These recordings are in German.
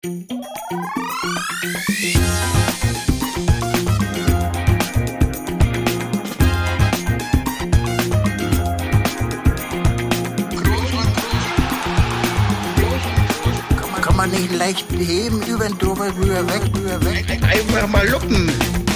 Kann man nicht leicht heben, über den drüber weg. Einfach mal luppen.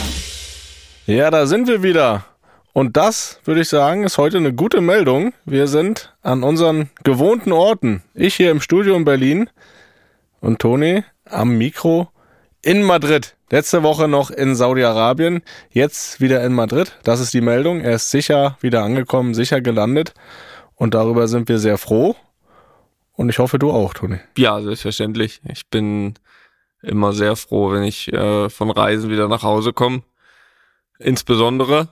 Ja, da sind wir wieder. Und das, würde ich sagen, ist heute eine gute Meldung. Wir sind an unseren gewohnten Orten. Ich hier im Studio in Berlin und Toni am Mikro in Madrid. Letzte Woche noch in Saudi-Arabien, jetzt wieder in Madrid. Das ist die Meldung. Er ist sicher wieder angekommen, sicher gelandet. Und darüber sind wir sehr froh. Und ich hoffe, du auch, Toni. Ja, selbstverständlich. Ich bin immer sehr froh, wenn ich von Reisen wieder nach Hause komme. Insbesondere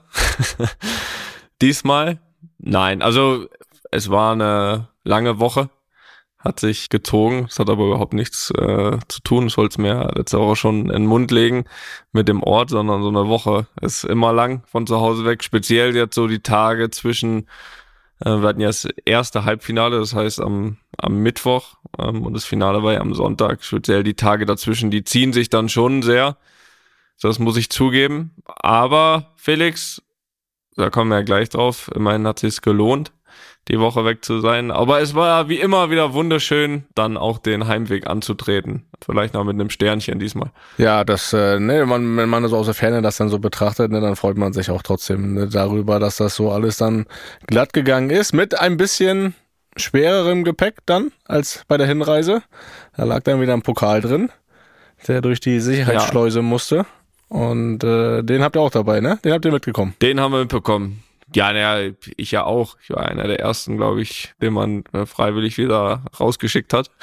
diesmal. Nein, also es war eine lange Woche, hat sich gezogen. Es hat aber überhaupt nichts zu tun. Ich wollte es mir letzte Woche schon in den Mund legen mit dem Ort, sondern so eine Woche ist immer lang von zu Hause weg. Speziell jetzt so die Tage zwischen, wir hatten ja das erste Halbfinale, das heißt am Mittwoch und das Finale war ja am Sonntag. Speziell die Tage dazwischen, die ziehen sich dann schon sehr. Das muss ich zugeben. Aber Felix, da kommen wir ja gleich drauf, immerhin hat es sich gelohnt, die Woche weg zu sein. Aber es war wie immer wieder wunderschön, dann auch den Heimweg anzutreten. Vielleicht noch mit einem Sternchen diesmal. Ja, wenn man so aus der Ferne das dann so betrachtet, ne, dann freut man sich auch trotzdem darüber, dass das so alles dann glatt gegangen ist. Mit ein bisschen schwererem Gepäck dann als bei der Hinreise. Da lag dann wieder ein Pokal drin, der durch die Sicherheitsschleuse musste. Und den habt ihr auch dabei, ne? Den habt ihr mitbekommen. Den haben wir mitbekommen. Ja, ich ja auch. Ich war einer der ersten, glaube ich, den man freiwillig wieder rausgeschickt hat.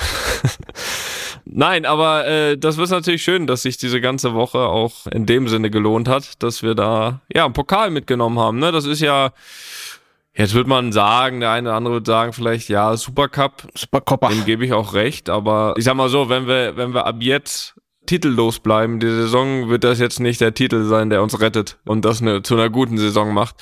Nein, aber das ist natürlich schön, dass sich diese ganze Woche auch in dem Sinne gelohnt hat, dass wir da einen Pokal mitgenommen haben. Ne? Das ist ja, jetzt wird man sagen, der eine oder andere wird sagen vielleicht, ja, Supercup, dem gebe ich auch recht. Aber ich sag mal so, wenn wir ab jetzt titellos bleiben, die Saison, wird das jetzt nicht der Titel sein, der uns rettet und das zu einer guten Saison macht.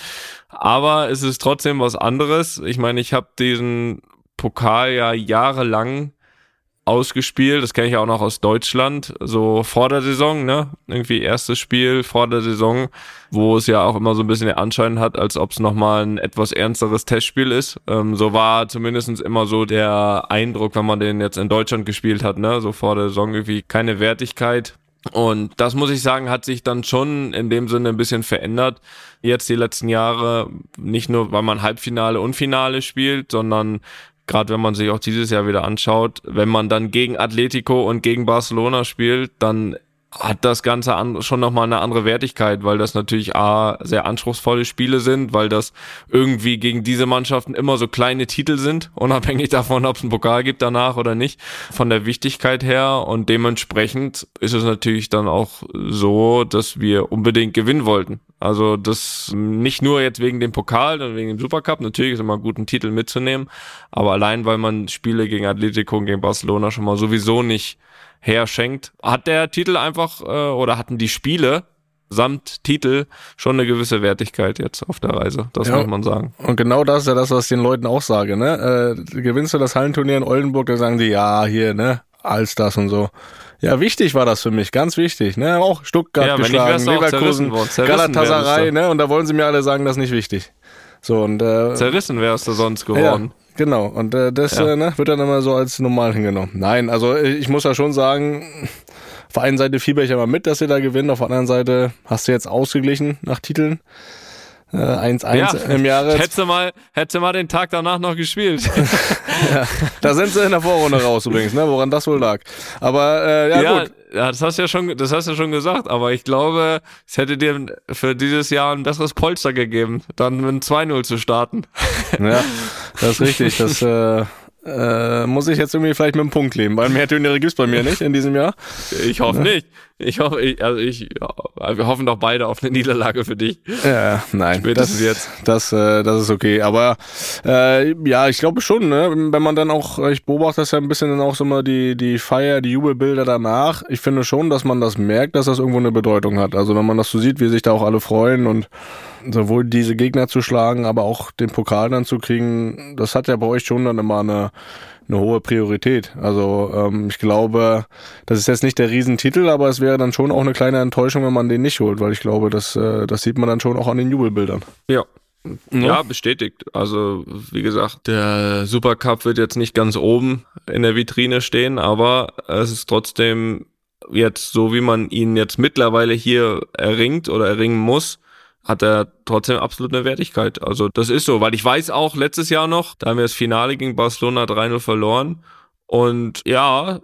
Aber es ist trotzdem was anderes. Ich meine, ich habe diesen Pokal ja jahrelang ausgespielt. Das kenne ich auch noch aus Deutschland, so vor der Saison, ne? Irgendwie erstes Spiel vor der Saison, wo es ja auch immer so ein bisschen den Anschein hat, als ob es nochmal ein etwas ernsteres Testspiel ist. So war zumindest immer so der Eindruck, wenn man den jetzt in Deutschland gespielt hat, ne? So vor der Saison irgendwie keine Wertigkeit. Und das, muss ich sagen, hat sich dann schon in dem Sinne ein bisschen verändert. Jetzt die letzten Jahre, nicht nur, weil man Halbfinale und Finale spielt, sondern gerade wenn man sich auch dieses Jahr wieder anschaut, wenn man dann gegen Atletico und gegen Barcelona spielt, dann hat das Ganze schon nochmal eine andere Wertigkeit, weil das natürlich sehr anspruchsvolle Spiele sind, weil das irgendwie gegen diese Mannschaften immer so kleine Titel sind, unabhängig davon, ob es einen Pokal gibt danach oder nicht, von der Wichtigkeit her. Und dementsprechend ist es natürlich dann auch so, dass wir unbedingt gewinnen wollten. Also das nicht nur jetzt wegen dem Pokal und wegen dem Supercup, natürlich ist immer gut, einen Titel mitzunehmen, aber allein, weil man Spiele gegen Atletico und gegen Barcelona schon mal sowieso nicht herschenkt, hat der Titel einfach oder hatten die Spiele samt Titel schon eine gewisse Wertigkeit jetzt auf der Reise, das muss man sagen. Und genau das ist ja das, was ich den Leuten auch sage, ne? Gewinnst du das Hallenturnier in Oldenburg, dann sagen die, ja, hier, ne, Allstars und so. Ja, wichtig war das für mich, ganz wichtig, ne? Auch Stuttgart geschlagen, Leverkusen, Galatasaray, ne? Und da wollen sie mir alle sagen, das ist nicht wichtig. So, und zerrissen wärst du sonst geworden. Ja. Genau, und das wird dann immer so als normal hingenommen. Nein, also ich muss ja schon sagen, auf der einen Seite fieber ich ja mal mit, dass ihr da gewinnt, auf der anderen Seite hast du jetzt ausgeglichen nach Titeln. 1-1 im Jahre. Hättest du mal den Tag danach noch gespielt. Ja, da sind sie in der Vorrunde raus übrigens, ne? Woran das wohl lag. Aber gut. Ja, das hast du ja schon gesagt, aber ich glaube, es hätte dir für dieses Jahr ein besseres Polster gegeben, dann mit 2-0 zu starten. Ja, das ist richtig. Das muss ich jetzt irgendwie vielleicht mit einem Punkt leben, weil mehr Turniere gibt's bei mir nicht in diesem Jahr. Ich hoffe nicht. Wir hoffen doch beide auf eine Niederlage für dich. Ja, nein. Spätestens jetzt. Das ist okay. Aber ich glaube schon, ne? Wenn man dann auch, ich beobachte das ja ein bisschen dann auch so mal die Feier, die Jubelbilder danach. Ich finde schon, dass man das merkt, dass das irgendwo eine Bedeutung hat. Also wenn man das so sieht, wie sich da auch alle freuen und sowohl diese Gegner zu schlagen, aber auch den Pokal dann zu kriegen, das hat ja bei euch schon dann immer eine hohe Priorität. Also ich glaube, das ist jetzt nicht der Riesentitel, aber es wäre dann schon auch eine kleine Enttäuschung, wenn man den nicht holt, weil ich glaube, das sieht man dann schon auch an den Jubelbildern. Ja. Ja, bestätigt. Also, wie gesagt, der Supercup wird jetzt nicht ganz oben in der Vitrine stehen, aber es ist trotzdem jetzt so, wie man ihn jetzt mittlerweile hier erringt oder erringen muss, hat er trotzdem absolut eine Wertigkeit. Also das ist so, weil ich weiß auch, letztes Jahr noch, da haben wir das Finale gegen Barcelona 3-0 verloren und ja,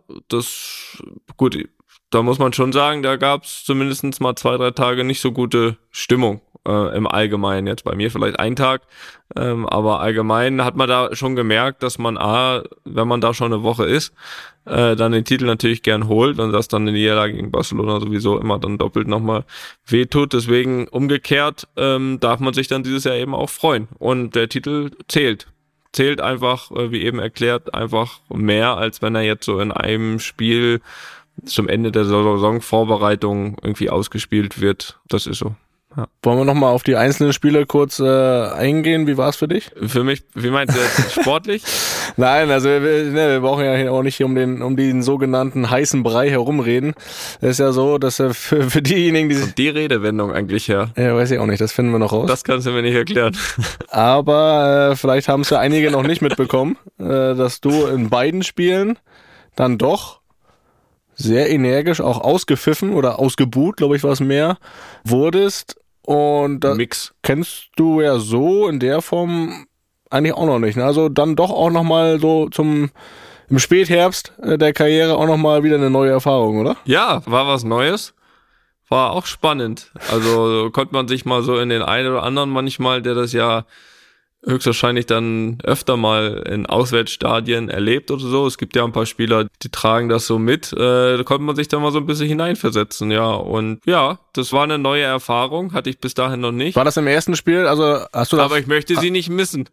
gut, da muss man schon sagen, da gab es zumindest mal 2-3 Tage nicht so gute Stimmung im Allgemeinen. Jetzt bei mir vielleicht ein Tag, aber allgemein hat man da schon gemerkt, dass man wenn man da schon eine Woche ist, dann den Titel natürlich gern holt und dass dann eine Niederlage gegen Barcelona sowieso immer dann doppelt nochmal wehtut. Deswegen umgekehrt darf man sich dann dieses Jahr eben auch freuen. Und der Titel zählt. Zählt einfach, wie eben erklärt, einfach mehr, als wenn er jetzt so in einem Spiel zum Ende der Saisonvorbereitung irgendwie ausgespielt wird. Das ist so. Ja. Wollen wir nochmal auf die einzelnen Spiele kurz eingehen? Wie war es für dich? Für mich, wie meinst du jetzt, sportlich? Nein, also wir brauchen ja auch nicht um den sogenannten heißen Brei herumreden. Es ist ja so, dass für diejenigen, die die Redewendung eigentlich her. Ja, weiß ich auch nicht, das finden wir noch raus. Das kannst du mir nicht erklären. Aber vielleicht haben es ja einige noch nicht mitbekommen, dass du in beiden Spielen dann doch sehr energisch auch ausgepfiffen oder ausgebuht, glaube ich, war es mehr, wurdest. Und das kennst du ja so in der Form eigentlich auch noch nicht. Ne? Also dann doch auch nochmal so im Spätherbst der Karriere auch nochmal wieder eine neue Erfahrung, oder? Ja, war was Neues. War auch spannend. Also konnte man sich mal so in den einen oder anderen manchmal, der das ja höchstwahrscheinlich dann öfter mal in Auswärtsstadien erlebt oder so. Es gibt ja ein paar Spieler, die tragen das so mit. Da konnte man sich dann mal so ein bisschen hineinversetzen, ja. Und ja, das war eine neue Erfahrung, hatte ich bis dahin noch nicht. War das im ersten Spiel? Also hast du das? Aber ich möchte sie nicht missen.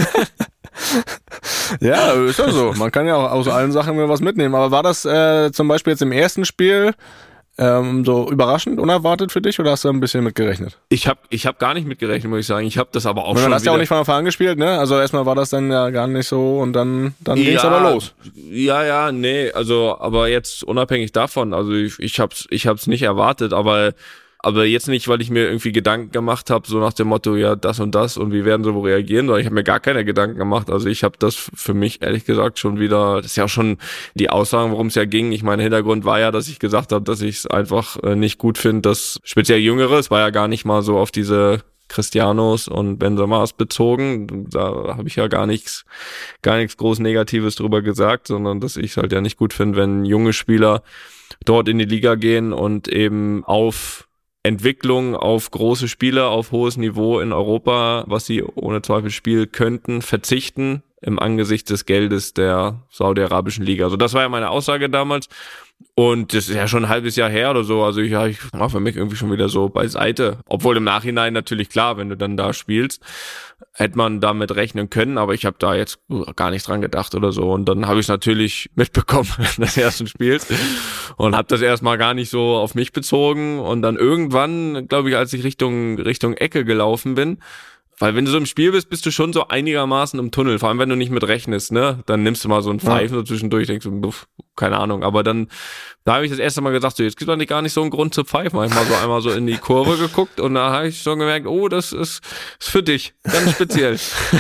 Ja, ist ja so. Man kann ja auch aus allen Sachen was mitnehmen. Aber war das zum Beispiel jetzt im ersten Spiel so überraschend, unerwartet für dich oder hast du ein bisschen mitgerechnet? Ich hab gar nicht mitgerechnet, muss ich sagen. Ich habe das aber auch schon. Du hast ja auch nicht von Anfang an gespielt, ne? Also erstmal war das dann ja gar nicht so und dann ging's aber los. Ja, nee, also aber jetzt unabhängig davon, also ich hab's nicht erwartet, aber jetzt nicht, weil ich mir irgendwie Gedanken gemacht habe, so nach dem Motto, ja, das und wie werden sie wohl reagieren, sondern ich habe mir gar keine Gedanken gemacht. Also ich habe das für mich ehrlich gesagt schon wieder, das ist ja auch schon die Aussage, worum es ja ging. Ich meine, Hintergrund war ja, dass ich gesagt habe, dass ich es einfach nicht gut finde, dass speziell Jüngere, es war ja gar nicht mal so auf diese Cristianos und Benzemas bezogen. Da habe ich ja gar nichts groß Negatives drüber gesagt, sondern dass ich es halt ja nicht gut finde, wenn junge Spieler dort in die Liga gehen und eben auf Entwicklung, auf große Spiele, auf hohes Niveau in Europa, was sie ohne Zweifel spielen könnten, verzichten im Angesicht des Geldes der saudi-arabischen Liga. Also das war ja meine Aussage damals und das ist ja schon ein halbes Jahr her oder so. Also ich war für mich irgendwie schon wieder so beiseite. Obwohl im Nachhinein natürlich klar, wenn du dann da spielst, hätte man damit rechnen können, aber ich habe da jetzt gar nicht dran gedacht oder so. Und dann habe ich es natürlich mitbekommen des ersten Spiels und habe das erstmal gar nicht so auf mich bezogen. Und dann irgendwann, glaube ich, als ich Richtung Ecke gelaufen bin, weil wenn du so im Spiel bist, bist du schon so einigermaßen im Tunnel, vor allem wenn du nicht mit rechnest, ne? Dann nimmst du mal so einen Pfeifen so zwischendurch, denkst du, keine Ahnung, aber dann, da habe ich das erste Mal gesagt, so jetzt gibt es gar nicht so einen Grund zu pfeifen, habe ich mal so einmal so in die Kurve geguckt und da habe ich schon gemerkt, oh, das ist für dich, ganz speziell.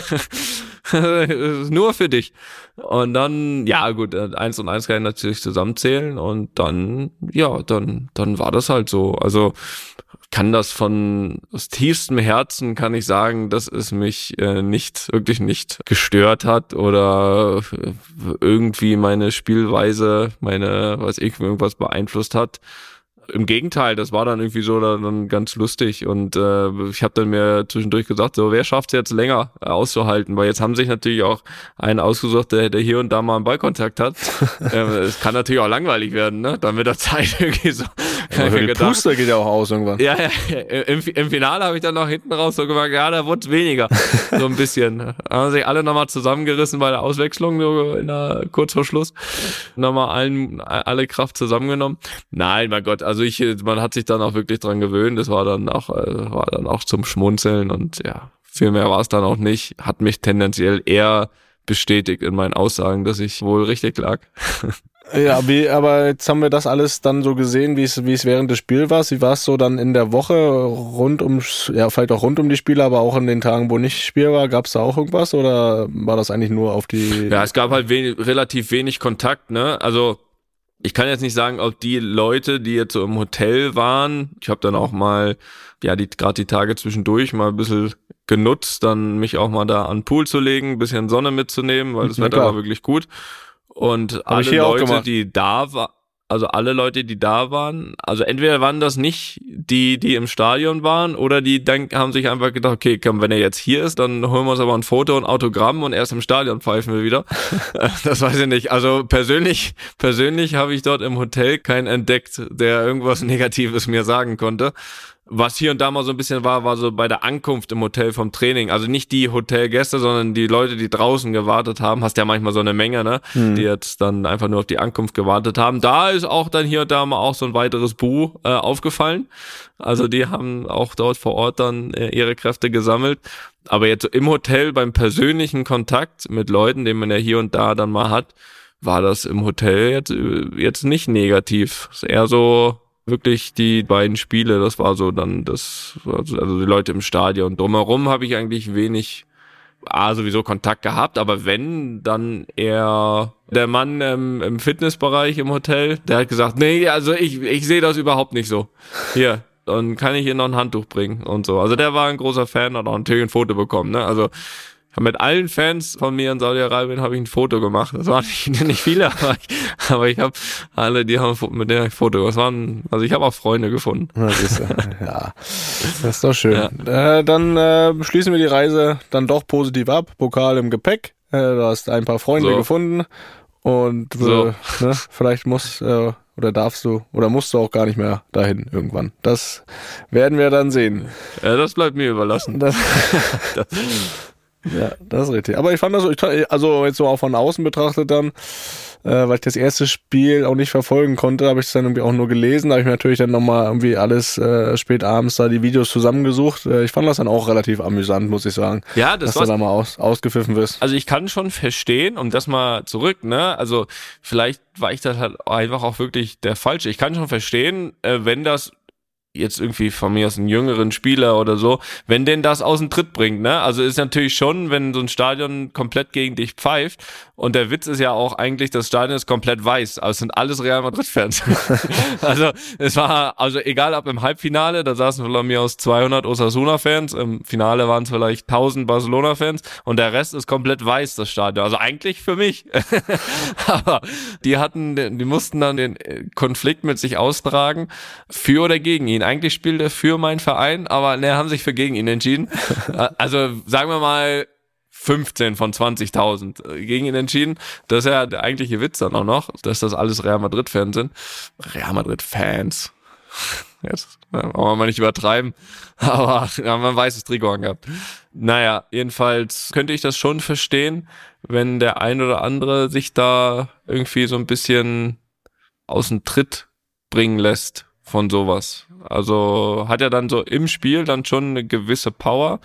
Nur für dich. Und dann, ja gut, 1 und 1 kann ich natürlich zusammenzählen und dann war das halt so. Also kann das aus tiefstem Herzen kann ich sagen, dass es mich wirklich nicht gestört hat oder irgendwie meine Spielweise, irgendwas beeinflusst hat. Im Gegenteil, das war dann irgendwie so dann ganz lustig und ich habe dann mir zwischendurch gesagt, so wer schafft es jetzt länger auszuhalten, weil jetzt haben sich natürlich auch einen ausgesucht, der hier und da mal einen Ballkontakt hat. Es kann natürlich auch langweilig werden, ne? Dann mit der Zeit irgendwie so. Der Puster geht ja auch aus irgendwann. Ja. Im Finale habe ich dann noch hinten raus so gemerkt, ja, da wurde weniger. So ein bisschen. Da haben sich alle nochmal zusammengerissen bei der Auswechslung, so kurz vor Schluss. Nochmal alle Kraft zusammengenommen. Nein, mein Gott, also man hat sich dann auch wirklich dran gewöhnt. Das war dann auch zum Schmunzeln und ja, viel mehr war es dann auch nicht. Hat mich tendenziell eher bestätigt in meinen Aussagen, dass ich wohl richtig lag. Ja, aber jetzt haben wir das alles dann so gesehen, wie es während des Spiels war. Wie war es so dann in der Woche vielleicht auch rund um die Spiele, aber auch in den Tagen, wo nicht Spiel war, gab es da auch irgendwas oder war das eigentlich nur auf die... Ja, es gab halt relativ wenig Kontakt, ne? Also ich kann jetzt nicht sagen, ob die Leute, die jetzt so im Hotel waren, ich habe dann auch mal, gerade die Tage zwischendurch mal ein bisschen genutzt, dann mich auch mal da an den Pool zu legen, ein bisschen Sonne mitzunehmen, weil das Wetter war wirklich gut. Und alle Leute, die da waren, also entweder waren das nicht die im Stadion waren, oder die dann haben sich einfach gedacht, okay, komm, wenn er jetzt hier ist, dann holen wir uns aber ein Foto und Autogramm und erst im Stadion pfeifen wir wieder. Das weiß ich nicht. Also persönlich habe ich dort im Hotel keinen entdeckt, der irgendwas Negatives mir sagen konnte. Was hier und da mal so ein bisschen war so bei der Ankunft im Hotel vom Training. Also nicht die Hotelgäste, sondern die Leute, die draußen gewartet haben. Hast ja manchmal so eine Menge, ne? Die jetzt dann einfach nur auf die Ankunft gewartet haben. Da ist auch dann hier und da mal auch so ein weiteres Bu aufgefallen. Also die haben auch dort vor Ort dann ihre Kräfte gesammelt. Aber jetzt im Hotel beim persönlichen Kontakt mit Leuten, den man ja hier und da dann mal hat, war das im Hotel jetzt nicht negativ. Ist eher so wirklich die beiden Spiele, das war so dann also die Leute im Stadion. Drumherum habe ich eigentlich wenig sowieso Kontakt gehabt, aber wenn, dann eher der Mann im Fitnessbereich im Hotel, der hat gesagt, nee, also ich sehe das überhaupt nicht so. Hier, dann kann ich Ihnen noch ein Handtuch bringen und so. Also der war ein großer Fan, hat auch natürlich ein Foto bekommen, ne? Also mit allen Fans von mir in Saudi-Arabien habe ich ein Foto gemacht. Das waren nicht viele, aber ich habe alle, die haben mit denen ein Foto gemacht. Also ich habe auch Freunde gefunden. Ja, das ist doch schön. Ja. Dann schließen wir die Reise dann doch positiv ab. Pokal im Gepäck. Du hast ein paar Freunde gefunden und vielleicht musst du auch gar nicht mehr dahin irgendwann. Das werden wir dann sehen. Ja, das bleibt mir überlassen. Ja, das ist richtig. Aber ich fand das also jetzt so auch von außen betrachtet dann, weil ich das erste Spiel auch nicht verfolgen konnte, habe ich es dann irgendwie auch nur gelesen. Da habe ich mir natürlich dann nochmal irgendwie alles spät abends da die Videos zusammengesucht. Ich fand das dann auch relativ amüsant, muss ich sagen. Ja, dass du da mal ausgepfiffen wirst. Also ich kann schon verstehen, um das mal zurück, ne? Also vielleicht war ich das halt einfach auch wirklich der Falsche. Ich kann schon verstehen, wenn das jetzt irgendwie von mir aus einen jüngeren Spieler oder so, wenn den das aus dem Tritt bringt, ne? Also ist natürlich schon, wenn so ein Stadion komplett gegen dich pfeift, und der Witz ist ja auch eigentlich, das Stadion ist komplett weiß, also es sind alles Real Madrid-Fans. Also es war, also egal ob im Halbfinale, da saßen von mir aus 200 Osasuna-Fans, im Finale waren es vielleicht 1000 Barcelona-Fans und der Rest ist komplett weiß, das Stadion. Also eigentlich für mich. Aber die mussten dann den Konflikt mit sich austragen, für oder gegen ihn. Eigentlich spielt er für meinen Verein, aber haben sich für gegen ihn entschieden. Also sagen wir mal 15 von 20.000 gegen ihn entschieden. Das ist ja der eigentliche Witz dann auch noch, dass das alles Real Madrid-Fans sind. Real Madrid-Fans. Jetzt wollen wir mal nicht übertreiben. Aber man weiß, das Trikot angehabt. Naja, jedenfalls könnte ich das schon verstehen, wenn der ein oder andere sich da irgendwie so ein bisschen aus dem Tritt bringen lässt von sowas. Also hat er dann so im Spiel dann schon eine gewisse Power,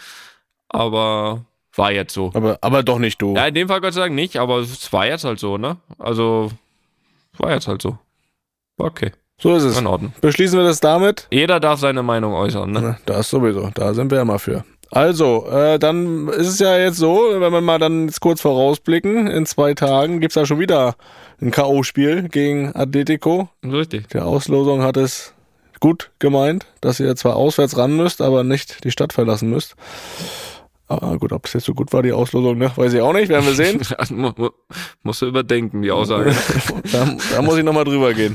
aber war jetzt so. Aber doch nicht du. Ja, in dem Fall Gott sei Dank nicht, aber es war jetzt halt so, ne? Also, war jetzt halt so. Okay. So ist es. In Ordnung. Beschließen wir das damit? Jeder darf seine Meinung äußern, ne? Das sowieso. Da sind wir ja mal für. Also, dann ist es ja jetzt so, wenn wir mal dann jetzt kurz vorausblicken, in 2 Tagen gibt's da schon wieder ein K.O.-Spiel gegen Atletico. Richtig. Die Auslosung hat es gut gemeint, dass ihr zwar auswärts ran müsst, aber nicht die Stadt verlassen müsst. Aber gut, ob es jetzt so gut war, die Auslosung, ne? Weiß ich auch nicht, werden wir sehen. Musst du überdenken, die Aussage. da muss ich nochmal drüber gehen.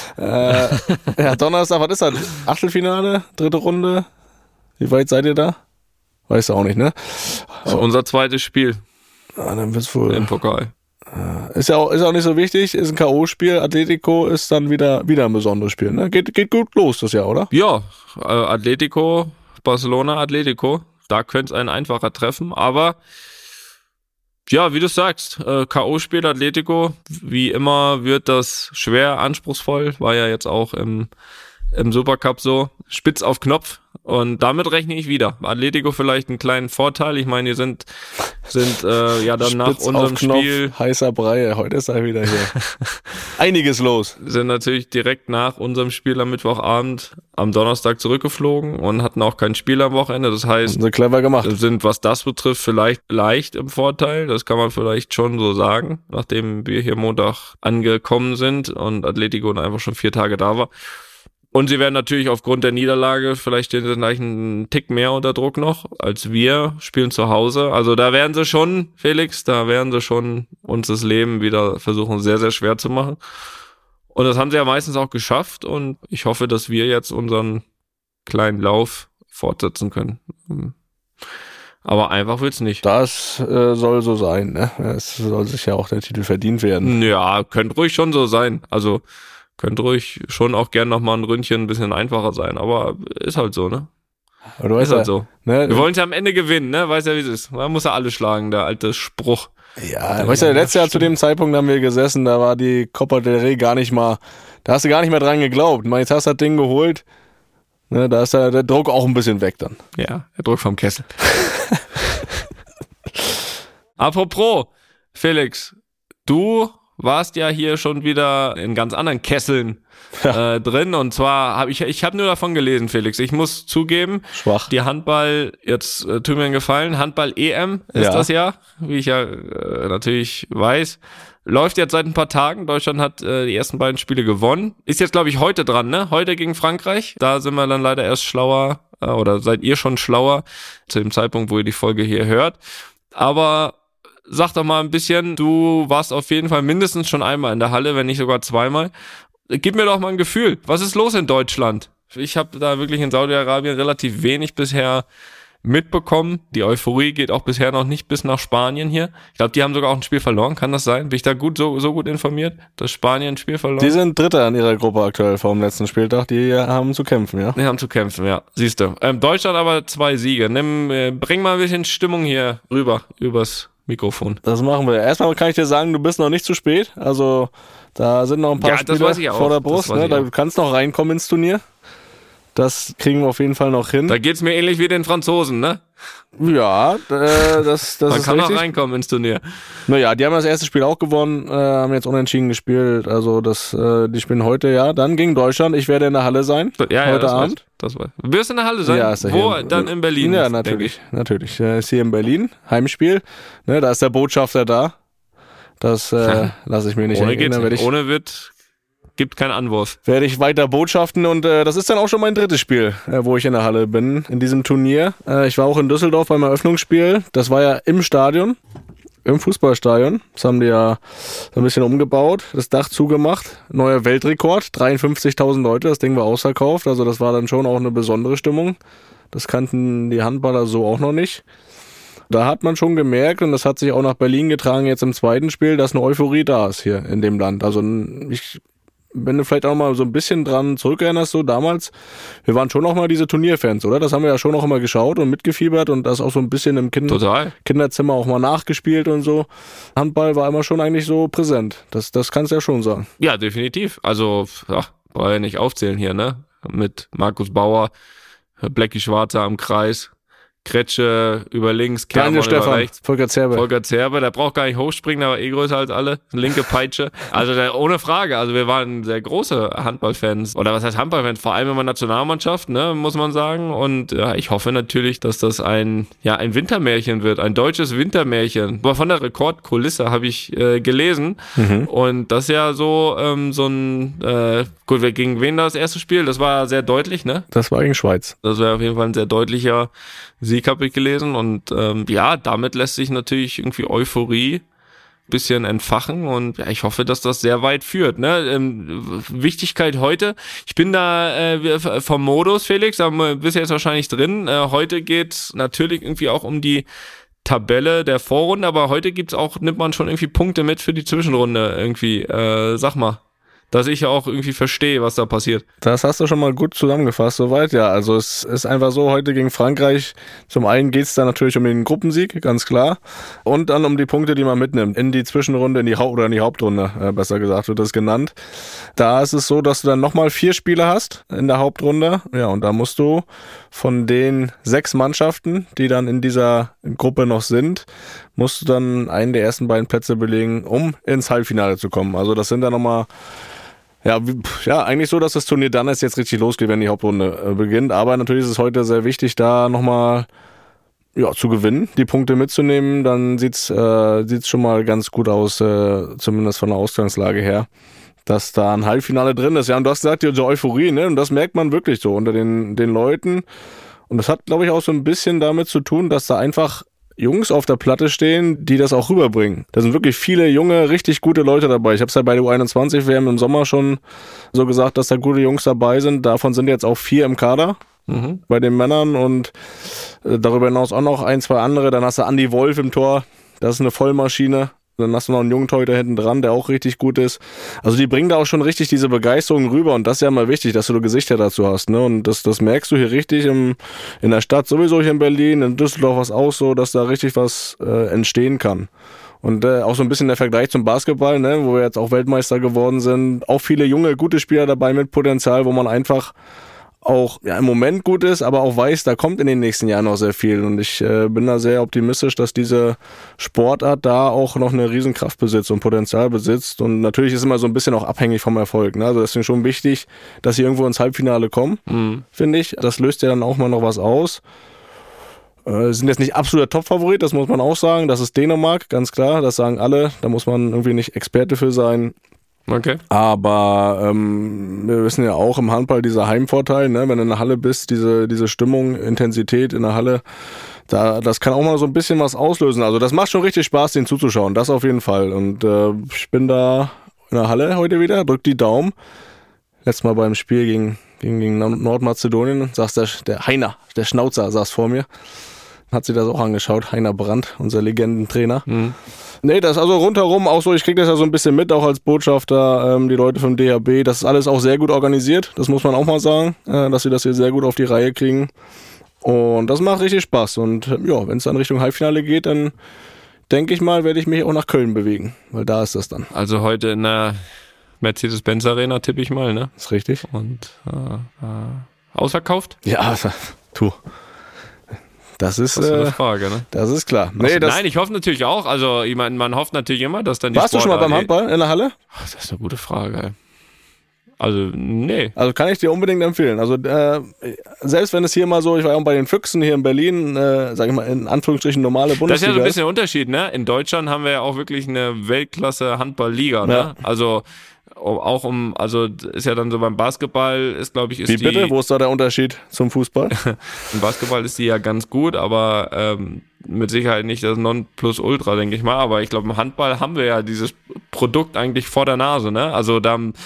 Ja, Donnerstag, was ist das? Achtelfinale? 3. Runde? Wie weit seid ihr da? Weißt du auch nicht, ne? Das ist unser zweites Spiel. Dann wird's wohl. Im Pokal. Ist auch nicht so wichtig, ist ein K.O.-Spiel. Atletico ist dann wieder ein besonderes Spiel, ne? Geht gut los das Jahr, oder? Ja, Atletico, Barcelona, Atletico. Da könnte es einen einfacher treffen, aber ja, wie du sagst, K.O.-Spiel Atletico, wie immer wird das schwer anspruchsvoll, war ja jetzt auch im im Supercup so, spitz auf Knopf. Und damit rechne ich wieder. Atletico vielleicht einen kleinen Vorteil. Ich meine, die sind ja dann nach Spitz unserem auf Knopf, Spiel... heißer Brei, heute ist er wieder hier. Einiges los. Sind natürlich direkt nach unserem Spiel am Mittwochabend am Donnerstag zurückgeflogen und hatten auch kein Spiel am Wochenende. Das heißt, So clever gemacht. sind, was das betrifft, vielleicht leicht im Vorteil. Das kann man vielleicht schon so sagen, nachdem wir hier Montag angekommen sind und Atletico einfach schon 4 Tage da war. Und sie werden natürlich aufgrund der Niederlage, vielleicht stehen sie gleich einen Tick mehr unter Druck noch als wir, spielen zu Hause. Also da werden sie schon, Felix, uns das Leben wieder versuchen sehr, sehr schwer zu machen. Und das haben sie ja meistens auch geschafft und ich hoffe, dass wir jetzt unseren kleinen Lauf fortsetzen können. Aber einfach wird's nicht. Das soll so sein, ne? Es soll sich ja auch der Titel verdient werden. Ja, könnte ruhig schon so sein. Also könnte ruhig schon auch gern nochmal ein Ründchen ein bisschen einfacher sein, aber ist halt so, ne? Aber du weißt Ist halt so. Ne? Wir wollen es ja am Ende gewinnen, ne? Weiß ja, wie es ist. Man muss ja alle schlagen, der alte Spruch. Ja, weißt du, letztes Jahr zu dem Zeitpunkt haben wir gesessen, da war die Copa del Rey gar nicht mal, da hast du gar nicht mehr dran geglaubt. Jetzt hast du das Ding geholt, ne, da ist der Druck auch ein bisschen weg dann. Ja, der Druck vom Kessel. Apropos, Felix, du warst ja hier schon wieder in ganz anderen Kesseln drin und zwar habe ich habe nur davon gelesen, Felix. Ich muss zugeben, Schwach. die Handball, jetzt tut mir einen Gefallen, Handball-EM ist das ja, wie ich ja natürlich weiß, läuft jetzt seit ein paar Tagen. Deutschland hat die ersten beiden Spiele gewonnen. Ist jetzt, glaube ich, heute dran, ne? Heute gegen Frankreich. Da sind wir dann leider erst schlauer oder seid ihr schon schlauer zu dem Zeitpunkt, wo ihr die Folge hier hört. Aber sag doch mal ein bisschen, du warst auf jeden Fall mindestens schon einmal in der Halle, wenn nicht sogar zweimal. Gib mir doch mal ein Gefühl. Was ist los in Deutschland? Ich habe da wirklich in Saudi-Arabien relativ wenig bisher mitbekommen. Die Euphorie geht auch bisher noch nicht bis nach Spanien hier. Ich glaube, die haben sogar auch ein Spiel verloren. Kann das sein? Bin ich da so gut informiert, dass Spanien ein Spiel verloren? Die sind Dritter in ihrer Gruppe aktuell vor dem letzten Spieltag. Die haben zu kämpfen, ja? Die haben zu kämpfen, ja. Siehst du. Deutschland aber 2 Siege. Bring mal ein bisschen Stimmung hier rüber, übers Mikrofon. Das machen wir. Erstmal kann ich dir sagen, du bist noch nicht zu spät. Also da sind noch ein paar Spiele vor der Brust. Ne? Du kannst noch reinkommen ins Turnier. Das kriegen wir auf jeden Fall noch hin. Da geht's mir ähnlich wie den Franzosen, ne? Ja, das Man ist kann richtig. noch reinkommen ins Turnier. Naja, die haben das erste Spiel auch gewonnen, haben jetzt unentschieden gespielt. Also die spielen heute, ja. Dann gegen Deutschland. Ich werde in der Halle sein, heute Abend. Das weiß. Du wirst in der Halle sein? Ja, ist Wo? hier. Dann in Berlin? Ja, natürlich. Ist hier in Berlin, Heimspiel. Ne, da ist der Botschafter da. Das lasse ich mir nicht Ohne gibt keinen Anwurf. Werde ich weiter botschaften und das ist dann auch schon mein drittes Spiel, wo ich in der Halle bin, in diesem Turnier. Ich war auch in Düsseldorf beim Eröffnungsspiel. Das war ja im Stadion, im Fußballstadion. Das haben die ja so ein bisschen umgebaut, das Dach zugemacht. Neuer Weltrekord, 53.000 Leute, das Ding war ausverkauft. Also das war dann schon auch eine besondere Stimmung. Das kannten die Handballer so auch noch nicht. Da hat man schon gemerkt, und das hat sich auch nach Berlin getragen jetzt im zweiten Spiel, dass eine Euphorie da ist hier in dem Land. Also wenn du vielleicht auch mal so ein bisschen dran zurückerinnerst, so damals, wir waren schon auch mal diese Turnierfans, oder? Das haben wir ja schon auch immer geschaut und mitgefiebert und das auch so ein bisschen im Kinderzimmer auch mal nachgespielt und so. Handball war immer schon eigentlich so präsent. Das kannst du ja schon sagen. Ja, definitiv. Also, brauche ja nicht aufzählen hier, ne? Mit Markus Bauer, Blackie Schwarzer am Kreis, Kretsche über links, Kermann über rechts. Volker Zerbe, der braucht gar nicht hochspringen, der war eh größer als alle. Linke Peitsche. Also ohne Frage, also wir waren sehr große Handballfans. Oder was heißt Handballfans? Vor allem immer Nationalmannschaft, ne, muss man sagen. Und ja, ich hoffe natürlich, dass das ein Wintermärchen wird, ein deutsches Wintermärchen. Aber von der Rekordkulisse habe ich gelesen. Mhm. Und das ist ja so gut, gegen wen das erste Spiel? Das war sehr deutlich, ne? Das war gegen Schweiz. Das war auf jeden Fall ein sehr deutlicher Sieg, habe ich gelesen. Und damit lässt sich natürlich irgendwie Euphorie ein bisschen entfachen. Und ja, ich hoffe, dass das sehr weit führt. Ne? Wichtigkeit heute. Ich bin da vom Modus, Felix, da bist du jetzt wahrscheinlich drin. Heute geht's natürlich irgendwie auch um die Tabelle der Vorrunde, aber heute nimmt man schon irgendwie Punkte mit für die Zwischenrunde irgendwie. Sag mal. dass ich auch irgendwie verstehe, was da passiert. Das hast du schon mal gut zusammengefasst, soweit, ja. Also es ist einfach so, heute gegen Frankreich, zum einen geht es da natürlich um den Gruppensieg, ganz klar, und dann um die Punkte, die man mitnimmt, in die Zwischenrunde, in die Hauptrunde, besser gesagt wird das genannt. Da ist es so, dass du dann nochmal 4 Spiele hast in der Hauptrunde, ja, und da musst du von den 6 Mannschaften, die dann in dieser Gruppe noch sind, musst du dann einen der ersten beiden Plätze belegen, um ins Halbfinale zu kommen. Also das sind dann nochmal ja, eigentlich so, dass das Turnier dann erst jetzt richtig losgeht, wenn die Hauptrunde beginnt. Aber natürlich ist es heute sehr wichtig, da nochmal zu gewinnen, die Punkte mitzunehmen. Dann sieht's schon mal ganz gut aus, zumindest von der Ausgangslage her, dass da ein Halbfinale drin ist. Ja, und du hast gesagt, diese Euphorie, ne? Und das merkt man wirklich so unter den Leuten. Und das hat, glaube ich, auch so ein bisschen damit zu tun, dass da einfach Jungs auf der Platte stehen, die das auch rüberbringen. Da sind wirklich viele junge, richtig gute Leute dabei. Ich habe es ja bei der U21-WM im Sommer schon so gesagt, dass da gute Jungs dabei sind. Davon sind jetzt auch 4 im Kader bei den Männern und darüber hinaus auch noch 1, 2 andere. Dann hast du Andi Wolf im Tor, das ist eine Vollmaschine. Dann hast du noch einen jungen Torhüter hinten dran, der auch richtig gut ist. Also die bringen da auch schon richtig diese Begeisterung rüber und das ist ja mal wichtig, dass du Gesichter dazu hast, ne? Und das merkst du hier richtig in der Stadt, sowieso hier in Berlin, in Düsseldorf was auch so, dass da richtig was entstehen kann. Und auch so ein bisschen der Vergleich zum Basketball, ne, wo wir jetzt auch Weltmeister geworden sind. Auch viele junge, gute Spieler dabei mit Potenzial, wo man einfach auch im Moment gut ist, aber auch weiß, da kommt in den nächsten Jahren noch sehr viel. Und ich bin da sehr optimistisch, dass diese Sportart da auch noch eine Riesenkraft besitzt und Potenzial besitzt. Und natürlich ist immer so ein bisschen auch abhängig vom Erfolg. Ne? Also deswegen schon wichtig, dass sie irgendwo ins Halbfinale kommen, finde ich. Das löst ja dann auch mal noch was aus. Sind jetzt nicht absoluter Top-Favorit, das muss man auch sagen. Das ist Dänemark, ganz klar. Das sagen alle. Da muss man irgendwie nicht Experte für sein. Okay. Aber wir wissen ja auch im Handball dieser Heimvorteil, ne? Wenn du in der Halle bist, diese Stimmung, Intensität in der Halle, das kann auch mal so ein bisschen was auslösen. Also das macht schon richtig Spaß, den zuzuschauen, das auf jeden Fall. Und ich bin da in der Halle heute wieder, drück die Daumen. Letztes Mal beim Spiel gegen Nordmazedonien, saß der Heiner, der Schnauzer, saß vor mir. Hat sich das auch angeschaut, Heiner Brandt, unser Legendentrainer. Nee, das ist also rundherum auch so, ich kriege das ja so ein bisschen mit, auch als Botschafter, die Leute vom DHB, das ist alles auch sehr gut organisiert, das muss man auch mal sagen, dass sie das hier sehr gut auf die Reihe kriegen und das macht richtig Spaß und ja, wenn es dann Richtung Halbfinale geht, dann denke ich mal, werde ich mich auch nach Köln bewegen, weil da ist das dann. Also heute in der Mercedes-Benz Arena tippe ich mal, ne? Ist richtig. Und ausverkauft? Ja, du. Das ist eine Frage, ne? Das ist klar. Nee, nein, ich hoffe natürlich auch. Also, ich meine, man hofft natürlich immer, dass dann die Warst du schon mal beim Handball in der Halle? Das ist eine gute Frage, ey. Also, nee. Also kann ich dir unbedingt empfehlen. Also selbst wenn es hier mal so, ich war auch bei den Füchsen hier in Berlin, sag ich mal in Anführungsstrichen normale Bundesliga. Das ist ja so ein bisschen der Unterschied, ne? In Deutschland haben wir ja auch wirklich eine Weltklasse Handballliga, ne? Ja. Also auch also ist ja dann so beim Basketball ist, glaube ich, ist Wie bitte? Wo ist da der Unterschied zum Fußball? Im Basketball ist die ja ganz gut, aber mit Sicherheit nicht das Nonplusultra, denke ich mal. Aber ich glaube, im Handball haben wir ja dieses Produkt eigentlich vor der Nase, ne? Also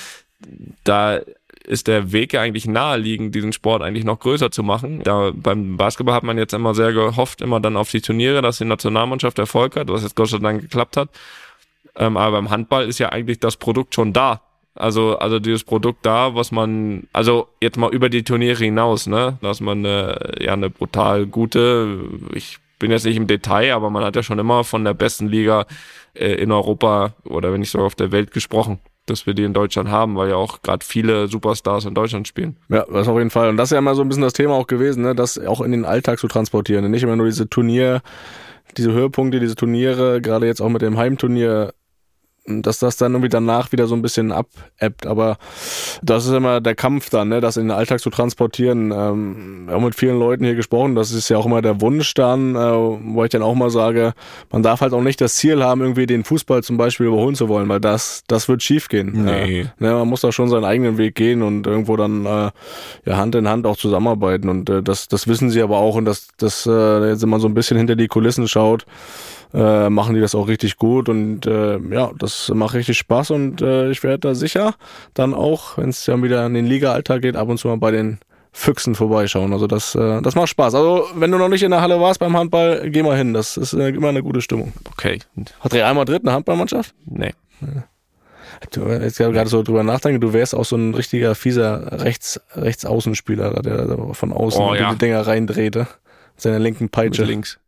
da ist der Weg ja eigentlich naheliegend, diesen Sport eigentlich noch größer zu machen. Da beim Basketball hat man jetzt immer sehr gehofft, immer dann auf die Turniere, dass die Nationalmannschaft Erfolg hat, was jetzt Gott sei Dank geklappt hat. Aber beim Handball ist ja eigentlich das Produkt schon da. Also dieses Produkt da, was man, also jetzt mal über die Turniere hinaus, ne, dass man eine brutal gute, ich bin jetzt nicht im Detail, aber man hat ja schon immer von der besten Liga in Europa oder wenn nicht sogar auf der Welt gesprochen, dass wir die in Deutschland haben, weil ja auch gerade viele Superstars in Deutschland spielen. Ja, das auf jeden Fall. Und das ist ja immer so ein bisschen das Thema auch gewesen, ne, das auch in den Alltag zu transportieren. Und nicht immer nur diese Höhepunkte, diese Turniere, gerade jetzt auch mit dem Heimturnier, dass das dann irgendwie danach wieder so ein bisschen abebbt, aber das ist immer der Kampf dann, ne, das in den Alltag zu transportieren. Wir haben mit vielen Leuten hier gesprochen, das ist ja auch immer der Wunsch dann, wo ich dann auch mal sage, man darf halt auch nicht das Ziel haben, irgendwie den Fußball zum Beispiel überholen zu wollen, weil das wird schief gehen. Nee. Man muss da schon seinen eigenen Weg gehen und irgendwo dann Hand in Hand auch zusammenarbeiten und das wissen sie aber auch und das jetzt, wenn man so ein bisschen hinter die Kulissen schaut, machen die das auch richtig gut und das macht richtig Spaß und ich werde da sicher dann auch, wenn es dann wieder in den Liga-Alltag geht, ab und zu mal bei den Füchsen vorbeischauen. Also das macht Spaß. Also wenn du noch nicht in der Halle warst beim Handball, geh mal hin. Das ist immer eine gute Stimmung. Okay. Hat Real Madrid eine Handballmannschaft? Nee. Jetzt gerade so drüber nachdenken, du wärst auch so ein richtiger fieser Rechtsaußenspieler, der von außen die Dinger reindrehte. Mit seiner linken Peitsche. Mit links.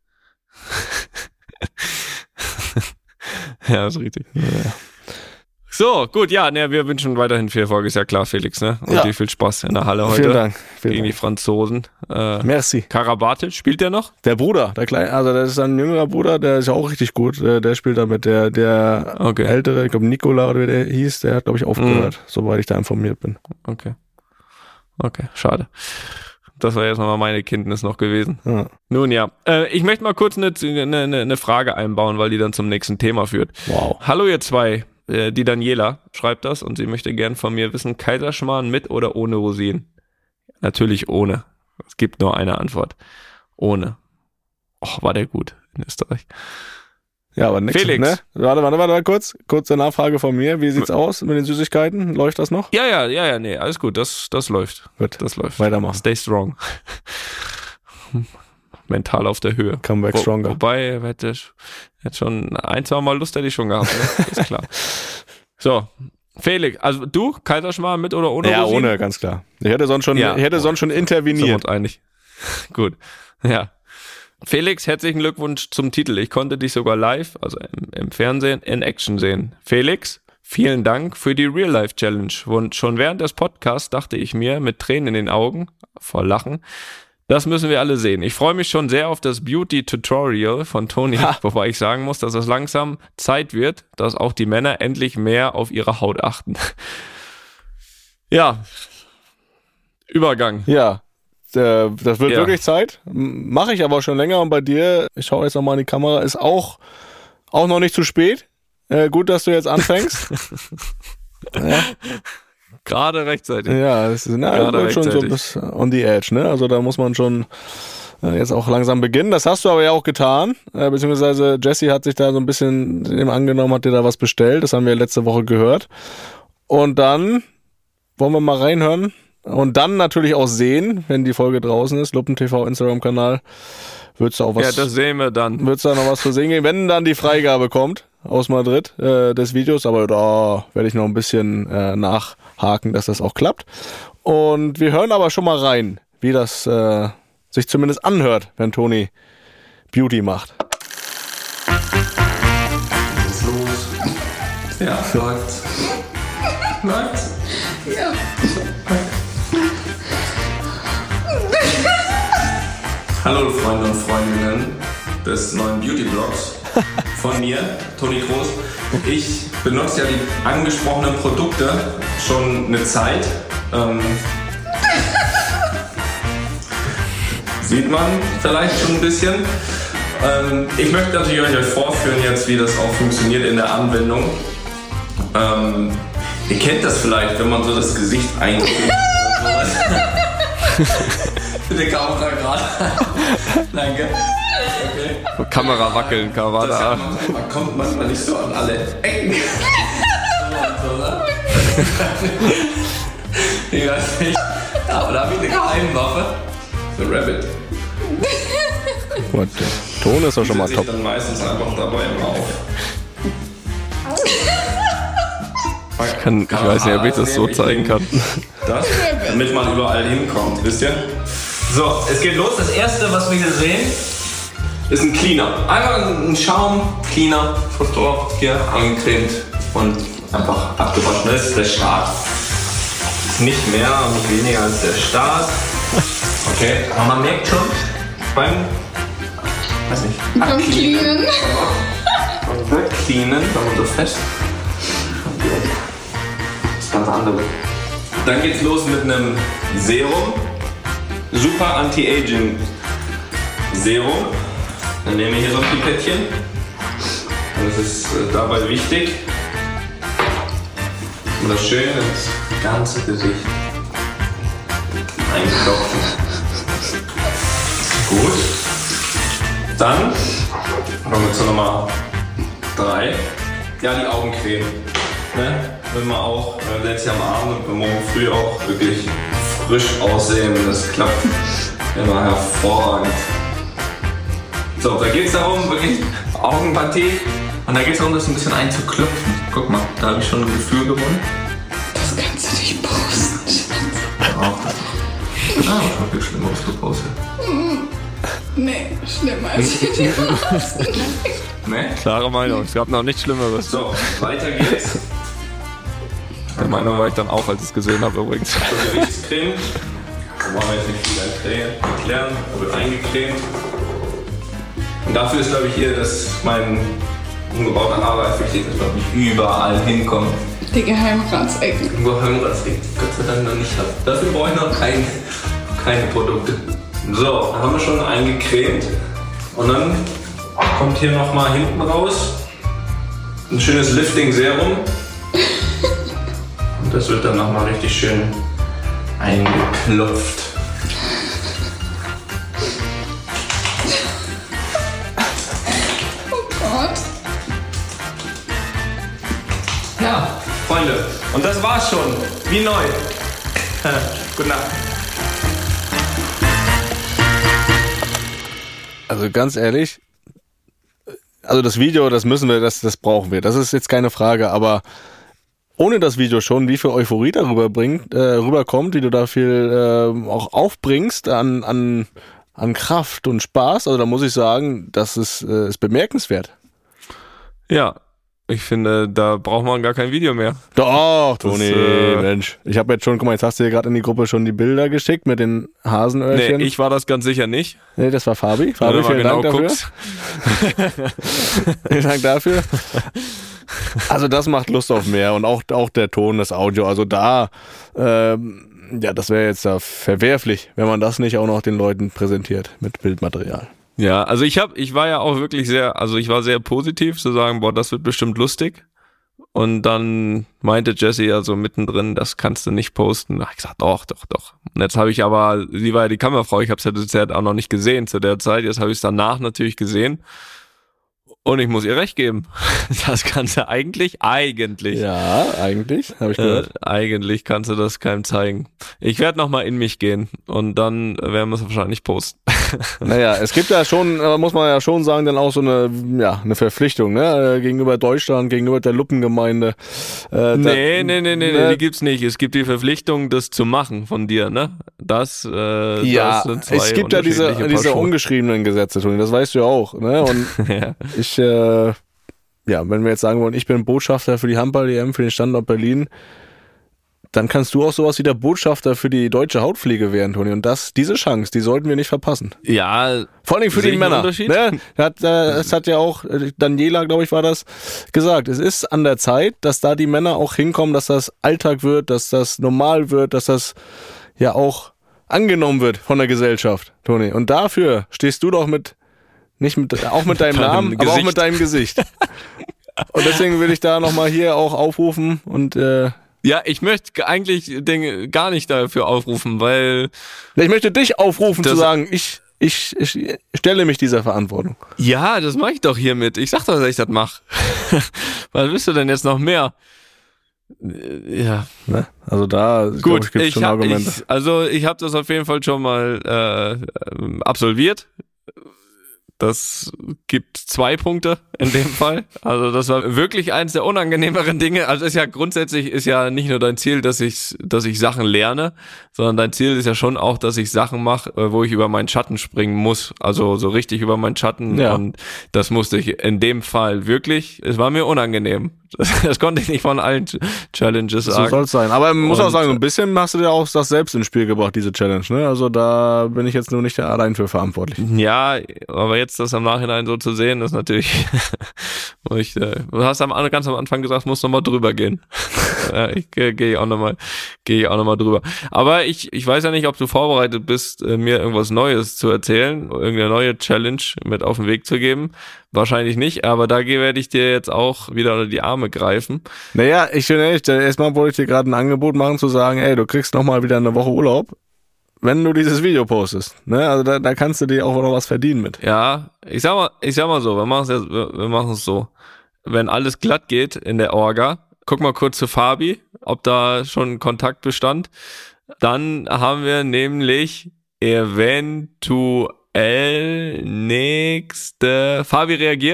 Ja, ist richtig. Ja. So, gut, wir wünschen weiterhin viel Erfolg, ist ja klar, Felix, ne? Und dir viel Spaß in der Halle heute. Vielen Dank. Gegen die Franzosen. Merci. Karabatic, spielt der noch? Der Bruder, der kleine, also das ist ein jüngerer Bruder, der ist ja auch richtig gut. Der spielt da mit der ältere, ich glaube Nikola oder wie der hieß, der hat, glaube ich, aufgehört, soweit ich da informiert bin. Okay, schade. Das war jetzt nochmal meine Kenntnis noch gewesen. Ja. Nun ja, ich möchte mal kurz eine Frage einbauen, weil die dann zum nächsten Thema führt. Wow. Hallo ihr zwei, die Daniela schreibt das und sie möchte gern von mir wissen, Kaiserschmarrn mit oder ohne Rosinen? Natürlich ohne. Es gibt nur eine Antwort. Ohne. Och, war der gut in Österreich. Ja, aber nix. Felix. Ne? Warte, kurze Nachfrage von mir. Wie sieht's aus mit den Süßigkeiten? Läuft das noch? Ja, nee, alles gut. Das läuft. Gut. Das läuft. Weitermachen. Stay strong. Mental auf der Höhe. Come back stronger. Wobei, hätte schon 1-2 Mal Lust hätte ich schon gehabt, ne? Ist klar. So, Felix, also du, Kaiserschmarrn mit oder ohne Ja, Rosinen? ohne, ganz klar. Ich hätte sonst schon interveniert. Sind wir uns einig. Gut, ja. Felix, herzlichen Glückwunsch zum Titel. Ich konnte dich sogar live, also im Fernsehen, in Action sehen. Felix, vielen Dank für die Real-Life-Challenge. Und schon während des Podcasts dachte ich mir, mit Tränen in den Augen, vor Lachen, das müssen wir alle sehen. Ich freue mich schon sehr auf das Beauty-Tutorial von Toni, wobei ich sagen muss, dass es langsam Zeit wird, dass auch die Männer endlich mehr auf ihre Haut achten. Ja, Übergang. Ja, das wird wirklich Zeit. Mache ich aber schon länger und bei dir, ich schaue jetzt nochmal in die Kamera, ist auch noch nicht zu spät. Gut, dass du jetzt anfängst. Ja. Gerade rechtzeitig. Ja, es ist schon so bis on the edge, ne? Also da muss man schon jetzt auch langsam beginnen. Das hast du aber ja auch getan, beziehungsweise Jessie hat sich da so ein bisschen dem angenommen, hat dir da was bestellt. Das haben wir letzte Woche gehört. Und dann wollen wir mal reinhören und dann natürlich auch sehen, wenn die Folge draußen ist, LuppenTV Instagram-Kanal, wird's da auch was. Ja, das sehen wir dann. Wird's da noch was zu sehen geben, wenn dann die Freigabe kommt aus Madrid des Videos, aber da werde ich noch ein bisschen nachhaken, dass das auch klappt. Und wir hören aber schon mal rein, wie das sich zumindest anhört, wenn Toni Beauty macht. Was ist los? Ja, läuft's. Läuft's? Ja. Hallo Freunde und Freundinnen des neuen Beauty-Blogs von mir, Toni Kroos. Ich benutze ja die angesprochenen Produkte schon eine Zeit. Sieht man vielleicht schon ein bisschen. Ich möchte natürlich euch vorführen jetzt, wie das auch funktioniert in der Anwendung. Ihr kennt das vielleicht, wenn man so das Gesicht einkriegt. Bitte Kamera gerade. Danke. Okay. Kamera wackeln, Kamera. Man kommt manchmal nicht so an alle Ecken. Ich weiß nicht. Aber da habe ich eine Geheimwaffe. The Rabbit. Gut, der Ton ist doch schon mal top. Ich dann meistens einfach dabei immer auf. Ich weiß nicht, ob ich das so zeigen kann. Das, damit man überall hinkommt, wisst ihr? So, es geht los. Das erste, was wir hier sehen, ist ein Cleaner. Einfach ein Schaum-Cleaner, kurz drauf, hier eingecremt und einfach abgewaschen. Das ist der Start. Ist nicht mehr und nicht weniger als der Start. Okay, aber man merkt schon beim, weiß nicht, Cleanen. Cleanen, da muss das fest. Das ganz andere. Dann geht's los mit einem Serum. Super Anti-Aging Serum. Dann nehmen wir hier so ein Pipettchen. Und das ist dabei wichtig. Und das Schöne ist, das ganze Gesicht einklopfen. Gut. Dann kommen wir zur Nummer 3. Ja, die Augencreme. Ne? Wenn man auch letztes Jahr am Abend und morgen früh auch wirklich frisch aussehen, das klappt immer hervorragend. So, da geht es darum, wirklich Augenpartie Und da geht es darum, das ein bisschen einzuklopfen. Guck mal, da habe ich schon ein Gefühl gewonnen. Das kannst du nicht posten. Schon viel Schlimmeres gepostet. Nee, schlimmer als ich die posten. Ne? Klare Meinung, es gab noch nichts Schlimmeres. So, weiter geht's. Der Meinung war ich dann auch, als ich es gesehen habe übrigens. Gewichtscreme. Da wollen wir jetzt nicht viel erklären. Da wird eingecremt. Und dafür ist, glaube ich, hier, dass mein umgebauter Haarreif wichtig ist, glaube ich, überall hinkommt. Die Geheimratsecken. Wo Geheimratsecken Gott sei Dank noch nicht habe. Dafür brauche ich noch keine Produkte. So, da haben wir schon eingecremt. Und dann kommt hier nochmal hinten raus ein schönes Lifting-Serum. Und das wird dann nochmal richtig schön eingeklopft. Oh Gott. Ja, Freunde, und das war's schon. Wie neu. Gute Nacht. Also ganz ehrlich, also das Video, das müssen wir, das brauchen wir. Das ist jetzt keine Frage, aber ohne das Video schon, wie viel Euphorie darüber rüberkommt, wie du da viel auch aufbringst an Kraft und Spaß, also da muss ich sagen, das ist bemerkenswert. Ja, ich finde, da braucht man gar kein Video mehr. Doch, Toni, Das, Mensch. Ich habe jetzt schon, guck mal, jetzt hast du dir gerade in die Gruppe schon die Bilder geschickt mit den Hasenöhrchen. Nee, ich war das ganz sicher nicht. Nee, das war Fabi. Wenn du Fabi, mal vielen Dank dafür. guckst. Vielen Dank dafür. Also das macht Lust auf mehr und auch der Ton, das Audio, also da, ja, das wäre jetzt da verwerflich, wenn man das nicht auch noch den Leuten präsentiert mit Bildmaterial. Ja, also ich war ja auch wirklich ich war sehr positiv zu sagen, boah, das wird bestimmt lustig. Und dann meinte Jessie ja so mittendrin, das kannst du nicht posten. Da hab ich gesagt, doch. Und jetzt habe ich aber, sie war ja die Kamerafrau, ich habe es ja auch noch nicht gesehen zu der Zeit, jetzt habe ich es danach natürlich gesehen. Und ich muss ihr recht geben. Das kannst du eigentlich. Ja, eigentlich, habe ich gehört. Eigentlich kannst du das keinem zeigen. Ich werde nochmal in mich gehen und dann werden wir es wahrscheinlich posten. Naja, es gibt ja schon, muss man ja schon sagen, dann auch so eine Verpflichtung, ne, gegenüber Deutschland, gegenüber der Luppengemeinde. Nee, die gibt's nicht. Es gibt die Verpflichtung, das zu machen von dir, ne? Das sind zwei es gibt ja diese ungeschriebenen Gesetze, Toni, das weißt du ja auch, ne? Und ja. wenn wir jetzt sagen wollen, ich bin Botschafter für die Handball-EM, für den Standort Berlin, dann kannst du auch sowas wie der Botschafter für die deutsche Hautpflege werden, Toni. Und diese Chance, die sollten wir nicht verpassen. Ja. Vor allem für die Männer. Ne? Es hat ja auch, Daniela, glaube ich, war das, gesagt. Es ist an der Zeit, dass da die Männer auch hinkommen, dass das Alltag wird, dass das normal wird, dass das ja auch angenommen wird von der Gesellschaft, Toni. Und dafür stehst du doch auch mit deinem Namen, aber auch mit deinem Gesicht. Und deswegen will ich da nochmal hier auch aufrufen und ja, ich möchte eigentlich gar nicht dafür aufrufen, weil... Ich möchte dich aufrufen zu sagen, ich stelle mich dieser Verantwortung. Ja, das mache ich doch hiermit. Ich sag doch, dass ich das mache. Was willst du denn jetzt noch mehr? Ja. Ne? Also da gut, gibt es schon Argumente. Ich habe das auf jeden Fall schon mal absolviert. Das gibt 2 Punkte in dem Fall. Also das war wirklich eins der unangenehmeren Dinge. Also grundsätzlich ist ja nicht nur dein Ziel, dass ich Sachen lerne, sondern dein Ziel ist ja schon auch, dass ich Sachen mache, wo ich über meinen Schatten springen muss. Also so richtig über meinen Schatten. Ja. Und das musste ich in dem Fall wirklich. Es war mir unangenehm. Das konnte ich nicht von allen Challenges sagen. So soll es sein. Aber man muss auch sagen, so ein bisschen hast du dir auch das selbst ins Spiel gebracht, diese Challenge. Ne? Also da bin ich jetzt nur nicht allein für verantwortlich. Ja, aber jetzt das am Nachhinein so zu sehen, ist natürlich... du hast ganz am Anfang gesagt, musst nochmal drüber gehen. Ja, ich gehe auch nochmal drüber. Aber ich weiß ja nicht, ob du vorbereitet bist, mir irgendwas Neues zu erzählen, irgendeine neue Challenge mit auf den Weg zu geben. Wahrscheinlich nicht, aber da werde ich dir jetzt auch wieder unter die Arme greifen. Naja, erstmal wollte ich dir gerade ein Angebot machen, zu sagen, ey, du kriegst nochmal wieder eine Woche Urlaub, wenn du dieses Video postest. Ne? Also da kannst du dir auch noch was verdienen mit. Ja, ich sag mal so, wir machen es so. Wenn alles glatt geht in der Orga, guck mal kurz zu Fabi, ob da schon Kontakt bestand. Dann haben wir nämlich eventuell nächste, Fabi, reagier.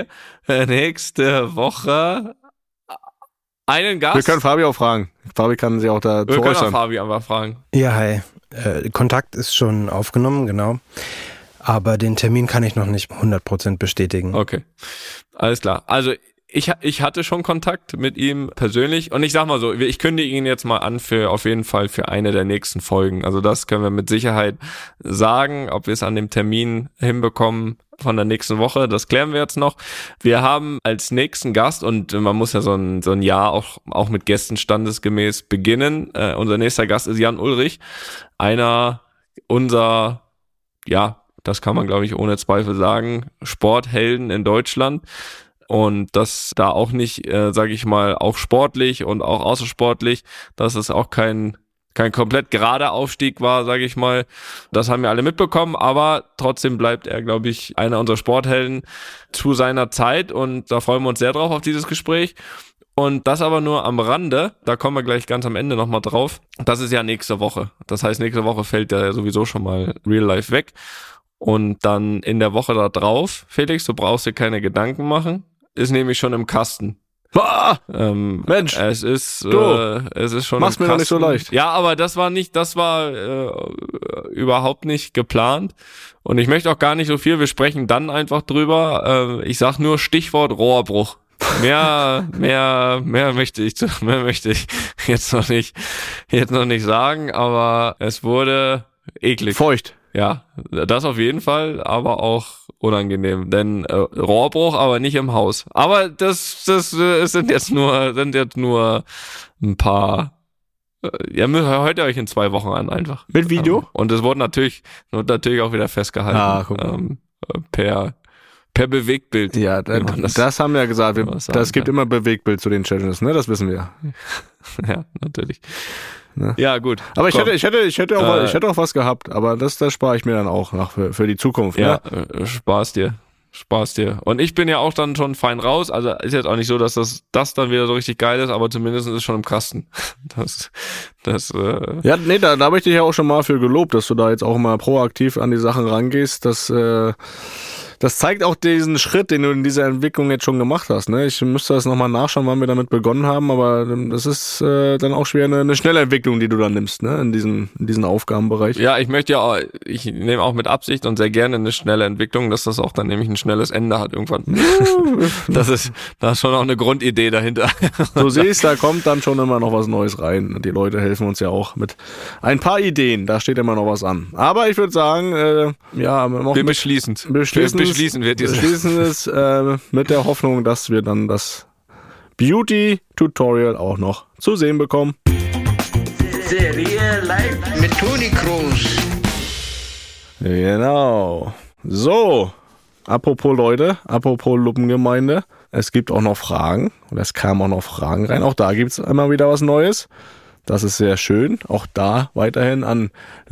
nächste Woche einen Gast. Wir können Fabi auch fragen. Fabi kann sie auch da Wir können auch äußern. Fabi einfach fragen. Ja, hi. Kontakt ist schon aufgenommen, genau. Aber den Termin kann ich noch nicht 100% bestätigen. Okay, alles klar. Also ich hatte schon Kontakt mit ihm persönlich und ich sag mal so, ich kündige ihn jetzt mal an auf jeden Fall für eine der nächsten Folgen. Also das können wir mit Sicherheit sagen, ob wir es an dem Termin hinbekommen von der nächsten Woche, das klären wir jetzt noch. Wir haben als nächsten Gast, und man muss ja so ein Jahr auch mit Gästen standesgemäß beginnen. Unser nächster Gast ist Jan Ulrich, einer unserer, ja, das kann man glaube ich ohne Zweifel sagen, Sporthelden in Deutschland. Und das da auch nicht, sage ich mal, auch sportlich und auch außersportlich, dass es auch kein komplett gerader Aufstieg war, sage ich mal. Das haben wir alle mitbekommen, aber trotzdem bleibt er, glaube ich, einer unserer Sporthelden zu seiner Zeit und da freuen wir uns sehr drauf auf dieses Gespräch. Und das aber nur am Rande, da kommen wir gleich ganz am Ende nochmal drauf. Das ist ja nächste Woche. Das heißt, nächste Woche fällt ja sowieso schon mal Real Life weg. Und dann in der Woche da drauf, Felix, du brauchst dir keine Gedanken machen, ist nämlich schon im Kasten. Mensch, es ist schon mach's im mir doch nicht so Kasten. leicht. Ja, aber das war überhaupt nicht geplant. Und ich möchte auch gar nicht so viel, wir sprechen dann einfach drüber. Ich sag nur Stichwort Rohrbruch. Mehr möchte ich jetzt noch nicht sagen, aber es wurde eklig. Feucht. Ja, das auf jeden Fall, aber auch unangenehm, denn Rohrbruch, aber nicht im Haus. Aber das sind jetzt nur ein paar. Hört ihr euch in 2 Wochen an einfach. Mit Video? Und es wurde natürlich auch wieder festgehalten. Guck mal. Per Bewegtbild. Ja, das haben wir ja gesagt. Das gibt immer Bewegtbild zu den Challenges, ne? Das wissen wir. Ja, natürlich. Ne? Ja, gut. Aber ich hätte auch was gehabt, aber das spare ich mir dann auch noch für die Zukunft. Ja, ne? Spaß dir. Und ich bin ja auch dann schon fein raus. Also ist jetzt auch nicht so, dass das dann wieder so richtig geil ist, aber zumindest ist es schon im Kasten. Ja, nee, da habe ich dich ja auch schon mal für gelobt, dass du da jetzt auch mal proaktiv an die Sachen rangehst. Das zeigt auch diesen Schritt, den du in dieser Entwicklung jetzt schon gemacht hast. Ne? Ich müsste das nochmal nachschauen, wann wir damit begonnen haben, aber das ist dann auch schwer eine schnelle Entwicklung, die du dann nimmst, ne? in diesen Aufgabenbereich. Ja, ich nehme auch mit Absicht und sehr gerne eine schnelle Entwicklung, dass das auch dann nämlich ein schnelles Ende hat irgendwann. Da ist schon auch eine Grundidee dahinter. Du siehst, da kommt dann schon immer noch was Neues rein. Die Leute helfen uns ja auch mit ein paar Ideen, da steht immer noch was an. Aber ich würde sagen, wir beschließen es mit der Hoffnung, dass wir dann das Beauty-Tutorial auch noch zu sehen bekommen. Real Life mit Toni Kroos. Genau. So, apropos Luppengemeinde, es gibt auch noch Fragen und es kamen auch noch Fragen rein. Auch da gibt es immer wieder was Neues. Das ist sehr schön. Auch da weiterhin an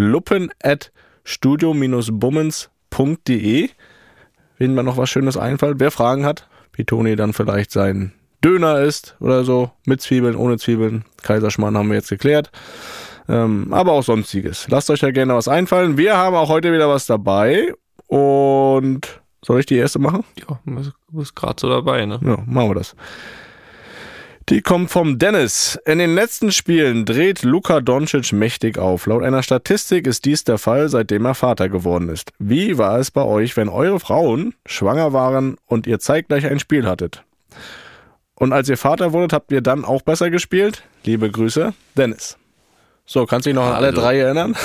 luppen@studio-bummens.de. Wenn mir noch was Schönes einfällt. Wer Fragen hat, wie Toni dann vielleicht sein Döner isst oder so, mit Zwiebeln, ohne Zwiebeln. Kaiserschmarrn haben wir jetzt geklärt. Aber auch Sonstiges. Lasst euch ja gerne was einfallen. Wir haben auch heute wieder was dabei. Und soll ich die erste machen? Ja, du bist gerade so dabei, ne? Ja, machen wir das. Die kommt vom Dennis. In den letzten Spielen dreht Luka Doncic mächtig auf. Laut einer Statistik ist dies der Fall, seitdem er Vater geworden ist. Wie war es bei euch, wenn eure Frauen schwanger waren und ihr zeitgleich ein Spiel hattet? Und als ihr Vater wurdet, habt ihr dann auch besser gespielt? Liebe Grüße, Dennis. So, kannst du dich noch an alle 3 erinnern?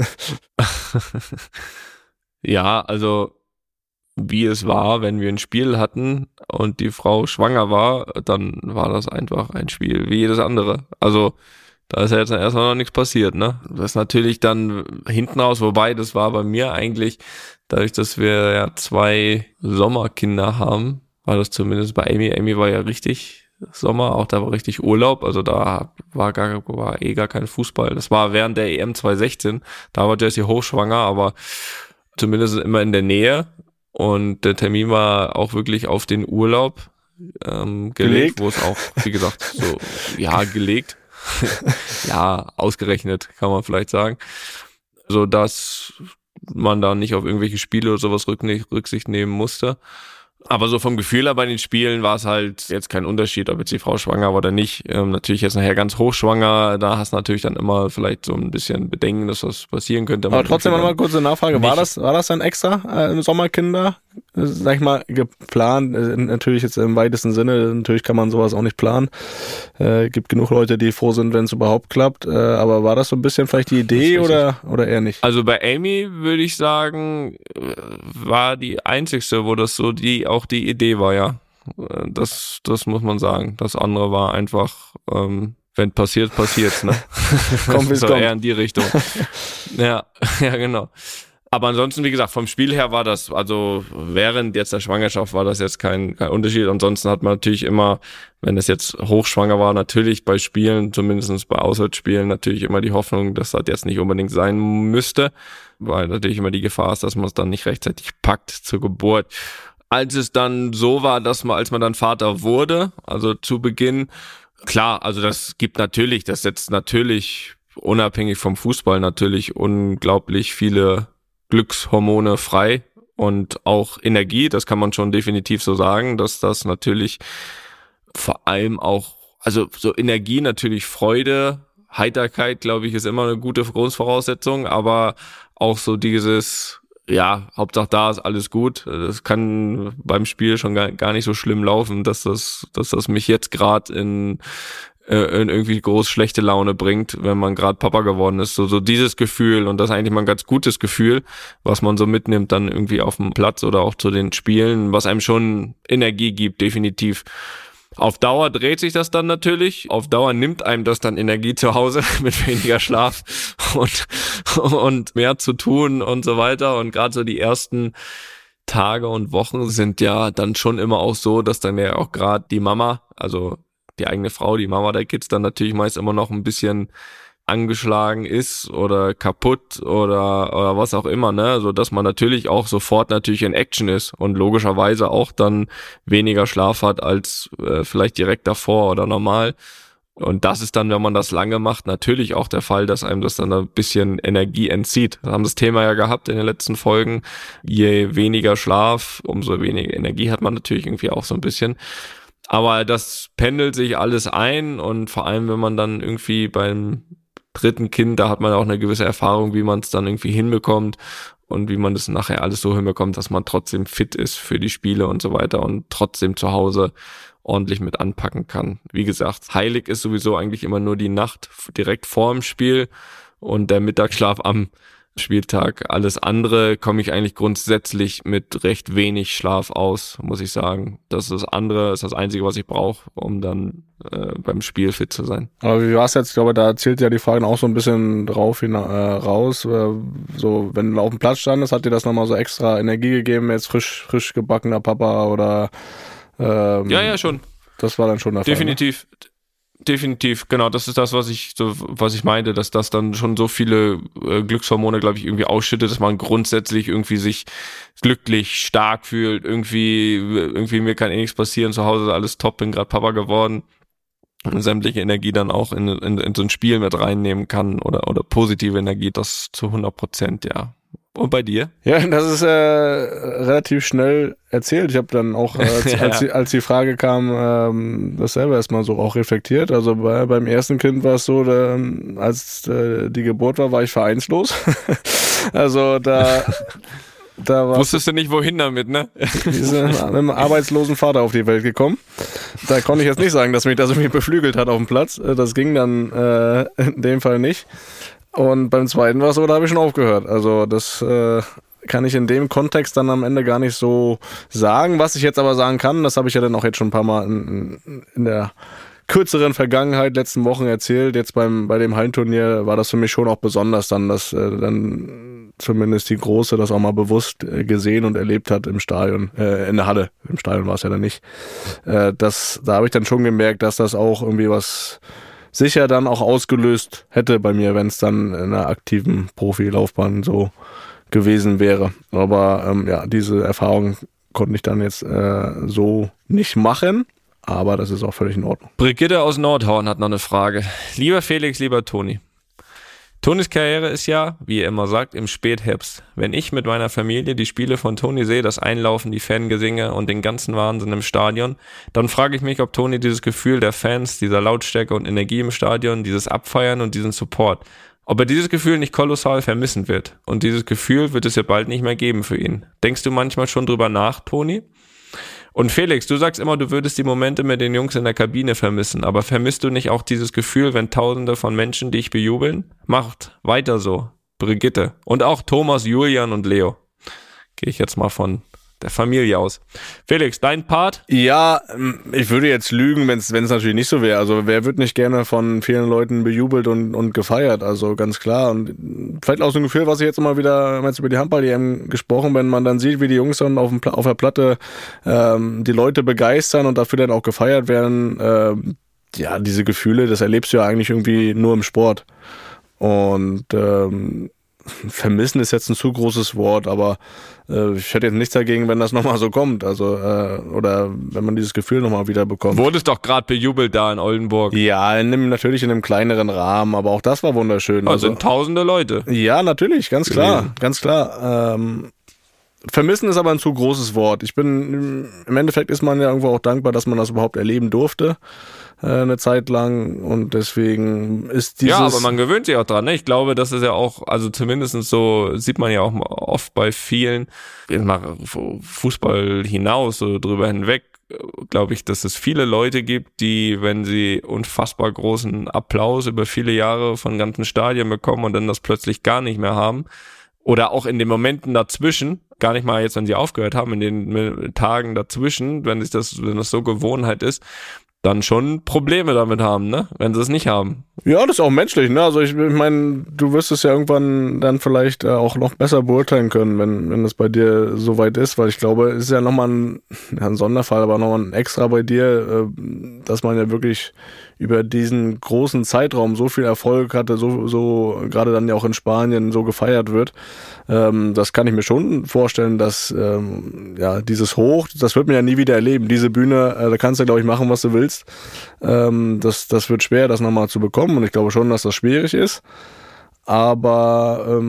Ja, also wie es war, wenn wir ein Spiel hatten und die Frau schwanger war, dann war das einfach ein Spiel wie jedes andere. Also da ist ja jetzt erstmal noch nichts passiert, ne? Das ist natürlich dann hinten raus, wobei das war bei mir eigentlich, dadurch, dass wir ja 2 Sommerkinder haben, war das zumindest bei Amy. Amy war ja richtig Sommer, auch da war richtig Urlaub, also da war gar kein Fußball. Das war während der EM 2016, da war Jessie hochschwanger, aber zumindest immer in der Nähe. Und der Termin war auch wirklich auf den Urlaub gelegt, wo es auch, wie gesagt, so, ja, gelegt. Ja, ausgerechnet, kann man vielleicht sagen. So dass man da nicht auf irgendwelche Spiele oder sowas Rücksicht nehmen musste. Aber so vom Gefühl her bei den Spielen war es halt jetzt kein Unterschied, ob jetzt die Frau schwanger war oder nicht. Natürlich jetzt nachher ganz hochschwanger, da hast du natürlich dann immer vielleicht so ein bisschen Bedenken, dass das passieren könnte. Aber trotzdem noch mal kurz eine Nachfrage, war das dann extra Sommerkinder, sag ich mal, geplant? Natürlich jetzt im weitesten Sinne, natürlich kann man sowas auch nicht planen. Gibt genug Leute, die froh sind, wenn es überhaupt klappt. Aber war das so ein bisschen vielleicht die Idee oder eher nicht? Also bei Amy würde ich sagen, war die einzigste, wo das so auch die Idee war, ja. Das muss man sagen. Das andere war einfach, wenn passiert's, ne? Kommt, das war eher in die Richtung. Ja, genau. Aber ansonsten, wie gesagt, vom Spiel her war das, also während jetzt der Schwangerschaft war das jetzt kein Unterschied. Ansonsten hat man natürlich immer, wenn es jetzt hochschwanger war, natürlich bei Spielen, zumindest bei Auswärtsspielen, natürlich immer die Hoffnung, dass das jetzt nicht unbedingt sein müsste, weil natürlich immer die Gefahr ist, dass man es dann nicht rechtzeitig packt zur Geburt. Als es dann so war, als man dann Vater wurde, also zu Beginn, klar, also das setzt natürlich unabhängig vom Fußball natürlich unglaublich viele Glückshormone frei und auch Energie, das kann man schon definitiv so sagen, dass das natürlich vor allem auch, also so Energie, natürlich Freude, Heiterkeit, glaube ich, ist immer eine gute Grundvoraussetzung, aber auch so dieses, ja, Hauptsache da ist alles gut, das kann beim Spiel schon gar nicht so schlimm laufen, dass das mich jetzt gerade in irgendwie groß schlechte Laune bringt, wenn man gerade Papa geworden ist. So dieses Gefühl, und das ist eigentlich mal ein ganz gutes Gefühl, was man so mitnimmt dann irgendwie auf dem Platz oder auch zu den Spielen, was einem schon Energie gibt, definitiv. Auf Dauer dreht sich das dann natürlich. Auf Dauer nimmt einem das dann Energie zu Hause mit weniger Schlaf und mehr zu tun und so weiter. Und gerade so die ersten Tage und Wochen sind ja dann schon immer auch so, dass dann ja auch gerade die Mama, also die eigene Frau, die Mama der Kids, dann natürlich meist immer noch ein bisschen angeschlagen ist oder kaputt oder was auch immer, ne, so dass man natürlich auch sofort natürlich in Action ist und logischerweise auch dann weniger Schlaf hat als vielleicht direkt davor oder normal. Und das ist dann, wenn man das lange macht, natürlich auch der Fall, dass einem das dann ein bisschen Energie entzieht. Wir haben das Thema ja gehabt in den letzten Folgen. Je weniger Schlaf, umso weniger Energie hat man natürlich irgendwie auch so ein bisschen. Aber das pendelt sich alles ein und vor allem, wenn man dann irgendwie beim dritten Kind, da hat man auch eine gewisse Erfahrung, wie man es dann irgendwie hinbekommt und wie man das nachher alles so hinbekommt, dass man trotzdem fit ist für die Spiele und so weiter und trotzdem zu Hause ordentlich mit anpacken kann. Wie gesagt, heilig ist sowieso eigentlich immer nur die Nacht direkt vor dem Spiel und der Mittagsschlaf am Spieltag. Alles andere komme ich eigentlich grundsätzlich mit recht wenig Schlaf aus, muss ich sagen. Das ist das Einzige, was ich brauche, um dann beim Spiel fit zu sein. Aber wie war es jetzt? Ich glaube, da zählt ja die Frage auch so ein bisschen raus. So, wenn du auf dem Platz standest, hat dir das nochmal so extra Energie gegeben, jetzt frisch gebackener Papa oder ja, schon. Das war dann schon der Fall. Definitiv. Ne? Definitiv, genau, das ist das, was ich meinte, dass das dann schon so viele Glückshormone, glaube ich, irgendwie ausschüttet, dass man grundsätzlich irgendwie sich glücklich, stark fühlt, irgendwie mir kann nichts passieren, zu Hause ist alles top, bin gerade Papa geworden und sämtliche Energie dann auch in so ein Spiel mit reinnehmen kann oder positive Energie, das zu 100%, ja. Und bei dir? Ja, das ist relativ schnell erzählt. Ich habe dann auch, als die Frage kam, das selber erstmal so auch reflektiert. Also beim ersten Kind war es so, als die Geburt war ich vereinslos. Also da war... Wusstest du nicht, wohin damit, ne? Wir sind mit einem arbeitslosen Vater auf die Welt gekommen. Da konnte ich jetzt nicht sagen, dass mich das irgendwie beflügelt hat auf dem Platz. Das ging dann in dem Fall nicht. Und beim zweiten war es so, da habe ich schon aufgehört. Also das kann ich in dem Kontext dann am Ende gar nicht so sagen. Was ich jetzt aber sagen kann, das habe ich ja dann auch jetzt schon ein paar Mal in der kürzeren Vergangenheit, letzten Wochen erzählt. Jetzt bei dem Hallenturnier war das für mich schon auch besonders dann, dass dann zumindest die Große das auch mal bewusst gesehen und erlebt hat im Stadion, in der Halle. Im Stadion war es ja dann nicht. Da habe ich dann schon gemerkt, dass das auch irgendwie was sicher dann auch ausgelöst hätte bei mir, wenn es dann in einer aktiven Profilaufbahn so gewesen wäre. Aber diese Erfahrung konnte ich dann jetzt so nicht machen, aber das ist auch völlig in Ordnung. Brigitte aus Nordhorn hat noch eine Frage. Lieber Felix, lieber Toni, Tonys Karriere ist ja, wie er immer sagt, im Spätherbst. Wenn ich mit meiner Familie die Spiele von Toni sehe, das Einlaufen, die Fangesinge und den ganzen Wahnsinn im Stadion, dann frage ich mich, ob Toni dieses Gefühl der Fans, dieser Lautstärke und Energie im Stadion, dieses Abfeiern und diesen Support, ob er dieses Gefühl nicht kolossal vermissen wird. Und dieses Gefühl wird es ja bald nicht mehr geben für ihn. Denkst du manchmal schon drüber nach, Toni? Und Felix, du sagst immer, du würdest die Momente mit den Jungs in der Kabine vermissen, aber vermisst du nicht auch dieses Gefühl, wenn Tausende von Menschen dich bejubeln? Macht weiter so, Brigitte. Und auch Thomas, Julian und Leo. Gehe ich jetzt mal von der Familie aus. Felix, dein Part? Ja, ich würde jetzt lügen, wenn es natürlich nicht so wäre. Also wer wird nicht gerne von vielen Leuten bejubelt und gefeiert? Also ganz klar. Und vielleicht auch so ein Gefühl, was ich jetzt immer wieder über die Handball-EM gesprochen, wenn man dann sieht, wie die Jungs dann auf der Platte die Leute begeistern und dafür dann auch gefeiert werden. Ja, diese Gefühle, das erlebst du ja eigentlich irgendwie nur im Sport. Und vermissen ist jetzt ein zu großes Wort, aber ich hätte jetzt nichts dagegen, wenn das nochmal so kommt, also oder wenn man dieses Gefühl nochmal wieder bekommt. Wurdest doch gerade bejubelt da in Oldenburg. Ja, natürlich in einem kleineren Rahmen, aber auch das war wunderschön. Also sind tausende Leute. Ja, natürlich, ganz klar. Vermissen ist aber ein zu großes Wort. Im Endeffekt ist man ja irgendwo auch dankbar, dass man das überhaupt erleben durfte, eine Zeit lang, und deswegen ist dieses... Ja, aber man gewöhnt sich auch dran, ne? Ich glaube, das ist ja auch, also zumindest so sieht man ja auch oft bei vielen, mal Fußball hinaus oder drüber hinweg, glaube ich, dass es viele Leute gibt, die, wenn sie unfassbar großen Applaus über viele Jahre von ganzen Stadien bekommen und dann das plötzlich gar nicht mehr haben, oder auch in den Momenten dazwischen, gar nicht mal jetzt, wenn sie aufgehört haben, in den Tagen dazwischen, wenn das so Gewohnheit ist, dann schon Probleme damit haben, ne? Wenn sie es nicht haben. Ja, das ist auch menschlich, ne? Also ich meine, du wirst es ja irgendwann dann vielleicht auch noch besser beurteilen können, wenn es bei dir so weit ist, weil ich glaube, es ist ja nochmal ein Sonderfall, aber nochmal ein Extra bei dir, dass man ja wirklich über diesen großen Zeitraum so viel Erfolg hatte, so gerade dann ja auch in Spanien so gefeiert wird. Das kann ich mir schon vorstellen, dass dieses Hoch, das wird man ja nie wieder erleben. Diese Bühne, da kannst du, glaube ich, machen, was du willst. Das wird schwer, das nochmal zu bekommen, und ich glaube schon, dass das schwierig ist. Aber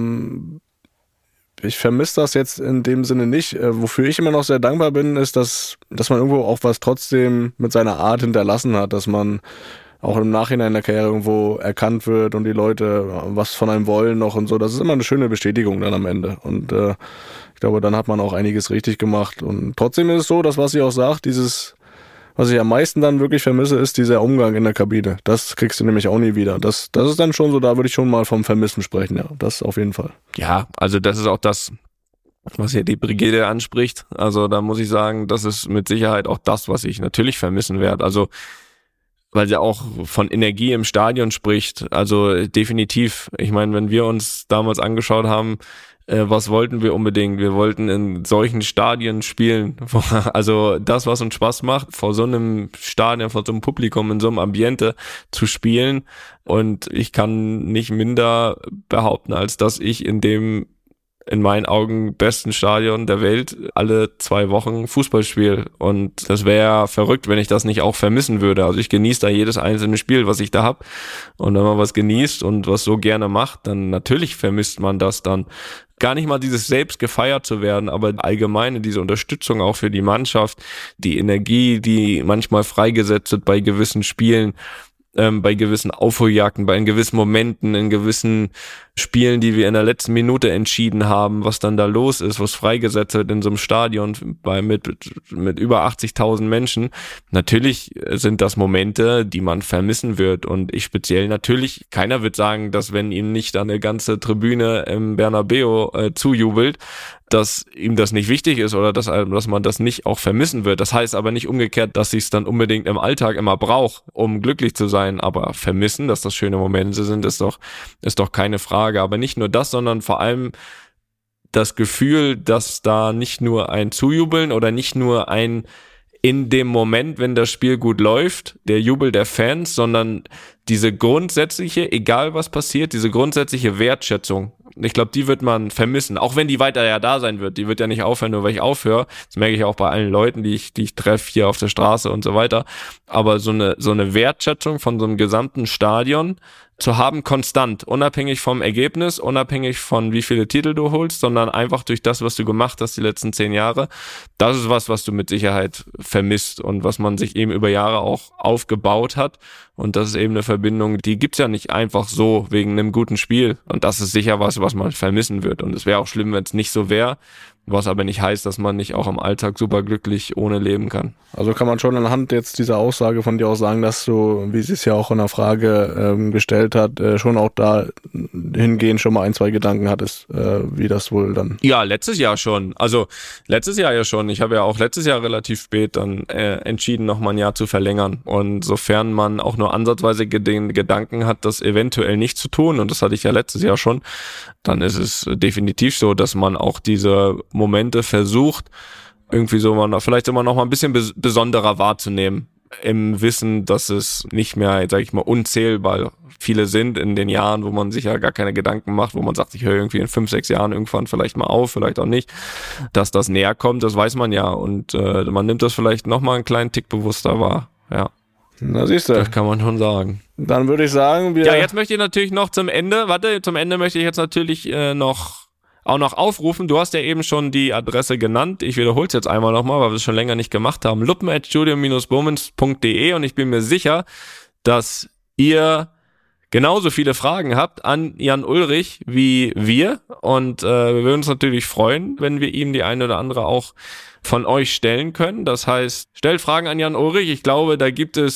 ich vermisse das jetzt in dem Sinne nicht. Wofür ich immer noch sehr dankbar bin, ist, dass man irgendwo auch was trotzdem mit seiner Art hinterlassen hat, dass man auch im Nachhinein der Karriere irgendwo erkannt wird und die Leute was von einem wollen noch und so. Das ist immer eine schöne Bestätigung dann am Ende. Und ich glaube, dann hat man auch einiges richtig gemacht. Und trotzdem ist es so, dass, was ich auch sage, was ich am meisten dann wirklich vermisse, ist dieser Umgang in der Kabine. Das kriegst du nämlich auch nie wieder. Das ist dann schon so, da würde ich schon mal vom Vermissen sprechen, ja. Das auf jeden Fall. Ja, also das ist auch das, was hier die Brigitte anspricht. Also da muss ich sagen, das ist mit Sicherheit auch das, was ich natürlich vermissen werde. Also weil sie auch von Energie im Stadion spricht. Also definitiv. Ich meine, wenn wir uns damals angeschaut haben, was wollten wir unbedingt? Wir wollten in solchen Stadien spielen. Also das, was uns Spaß macht, vor so einem Stadion, vor so einem Publikum, in so einem Ambiente zu spielen. Und ich kann nicht minder behaupten, als dass ich in dem in meinen Augen besten Stadion der Welt alle 2 Wochen Fußball spiele. Und das wäre verrückt, wenn ich das nicht auch vermissen würde. Also ich genieße da jedes einzelne Spiel, was ich da hab. Und wenn man was genießt und was so gerne macht, dann natürlich vermisst man das dann. Gar nicht mal dieses selbst gefeiert zu werden, aber allgemeine diese Unterstützung auch für die Mannschaft, die Energie, die manchmal freigesetzt wird bei gewissen Spielen, bei gewissen Aufholjagden, bei gewissen Momenten, in gewissen Spielen, die wir in der letzten Minute entschieden haben, was dann da los ist, was freigesetzt wird in so einem Stadion mit über 80.000 Menschen. Natürlich sind das Momente, die man vermissen wird, und ich speziell natürlich, keiner wird sagen, dass wenn ihm nicht eine ganze Tribüne im Bernabeu zujubelt, dass ihm das nicht wichtig ist oder dass man das nicht auch vermissen wird. Das heißt aber nicht umgekehrt, dass ich es dann unbedingt im Alltag immer brauche, um glücklich zu sein. Aber vermissen, dass das schöne Momente sind, ist doch keine Frage. Aber nicht nur das, sondern vor allem das Gefühl, dass da nicht nur ein Zujubeln oder nicht nur ein in dem Moment, wenn das Spiel gut läuft, der Jubel der Fans, sondern diese grundsätzliche, egal was passiert, diese grundsätzliche Wertschätzung. Ich glaube, die wird man vermissen, auch wenn die weiter ja da sein wird. Die wird ja nicht aufhören, nur weil ich aufhöre. Das merke ich auch bei allen Leuten, die ich treffe hier auf der Straße und so weiter. Aber so eine Wertschätzung von so einem gesamten Stadion zu haben, konstant, unabhängig vom Ergebnis, unabhängig von wie viele Titel du holst, sondern einfach durch das, was du gemacht hast die letzten 10 Jahre. Das ist was du mit Sicherheit vermisst und was man sich eben über Jahre auch aufgebaut hat. Und das ist eben eine Verbindung, die gibt's ja nicht einfach so wegen einem guten Spiel. Und das ist sicher was man vermissen wird. Und es wäre auch schlimm, wenn es nicht so wäre. Was aber nicht heißt, dass man nicht auch im Alltag super glücklich ohne leben kann. Also kann man schon anhand jetzt dieser Aussage von dir auch sagen, dass du, wie sie es ja auch in der Frage gestellt hat, schon auch da hingehend schon mal 1-2 Gedanken hattest, wie das wohl dann... Ja, letztes Jahr schon. Also letztes Jahr ja schon. Ich habe ja auch letztes Jahr relativ spät dann entschieden, noch mal ein Jahr zu verlängern. Und sofern man auch nur ansatzweise den Gedanken hat, das eventuell nicht zu tun, und das hatte ich ja letztes Jahr schon, dann ist es definitiv so, dass man auch diese Momente versucht, irgendwie so vielleicht immer noch mal ein bisschen besonderer wahrzunehmen, im Wissen, dass es nicht mehr, sag ich mal, unzählbar viele sind in den Jahren, wo man sich ja gar keine Gedanken macht, wo man sagt, ich höre irgendwie in 5-6 Jahren irgendwann vielleicht mal auf, vielleicht auch nicht, dass das näher kommt, das weiß man ja, und man nimmt das vielleicht noch mal einen kleinen Tick bewusster wahr, ja. Na, siehst du. Das kann man schon sagen. Dann würde ich sagen, Ja, jetzt möchte ich natürlich noch zum Ende möchte ich jetzt natürlich noch aufrufen. Du hast ja eben schon die Adresse genannt. Ich wiederhole es jetzt einmal nochmal, weil wir es schon länger nicht gemacht haben. luppen@studio-bummens.de, und ich bin mir sicher, dass ihr genauso viele Fragen habt an Jan Ullrich wie wir. Und wir würden uns natürlich freuen, wenn wir ihm die eine oder andere auch von euch stellen können. Das heißt, stellt Fragen an Jan Ullrich. Ich glaube, da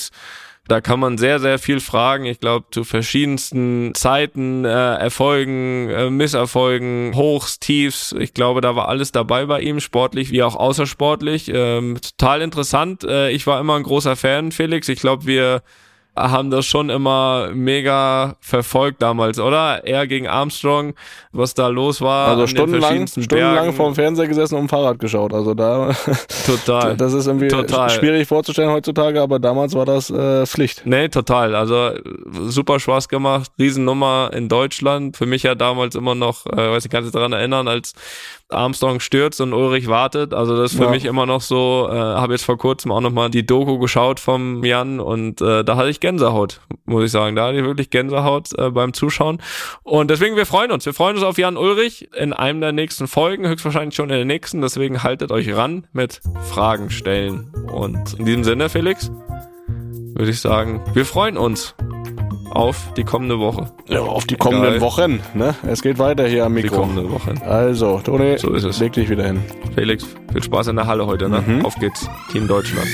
kann man sehr, sehr viel fragen. Ich glaube, zu verschiedensten Zeiten, Erfolgen, Misserfolgen, Hochs, Tiefs. Ich glaube, da war alles dabei bei ihm, sportlich wie auch außersportlich. Total interessant. Ich war immer ein großer Fan, Felix. Ich glaube, wir haben das schon immer mega verfolgt damals, oder? Er gegen Armstrong, was da los war. Also stundenlang vorm Fernseher gesessen und Fahrrad geschaut. Also da total. Das ist irgendwie schwierig vorzustellen heutzutage, aber damals war das Pflicht. Nee, total. Also super Spaß gemacht, Riesennummer in Deutschland. Für mich ja damals immer noch, kannst du dich daran erinnern, als Armstrong stürzt und Ullrich wartet. Also das ist für mich immer noch so, habe jetzt vor kurzem auch nochmal die Doku geschaut vom Jan, und da hatte ich Gänsehaut, muss ich sagen. Da hatte ich wirklich Gänsehaut beim Zuschauen. Und deswegen, wir freuen uns auf Jan Ullrich in einem der nächsten Folgen, höchstwahrscheinlich schon in der nächsten. Deswegen haltet euch ran mit Fragen stellen. Und in diesem Sinne, Felix, würde ich sagen, wir freuen uns auf die kommende Woche. Ja, auf die kommenden Wochen, ne? Es geht weiter hier am Mikro. Die kommenden Wochen. Also, Toni, so ist es. Leg dich wieder hin. Felix, viel Spaß in der Halle heute, ne? Auf geht's. Team Deutschland.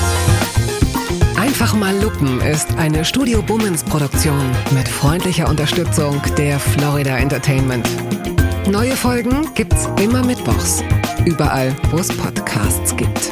Einfach mal Luppen ist eine Studio Bummens Produktion mit freundlicher Unterstützung der Florida Entertainment. Neue Folgen gibt's immer mittwochs. Überall, wo es Podcasts gibt.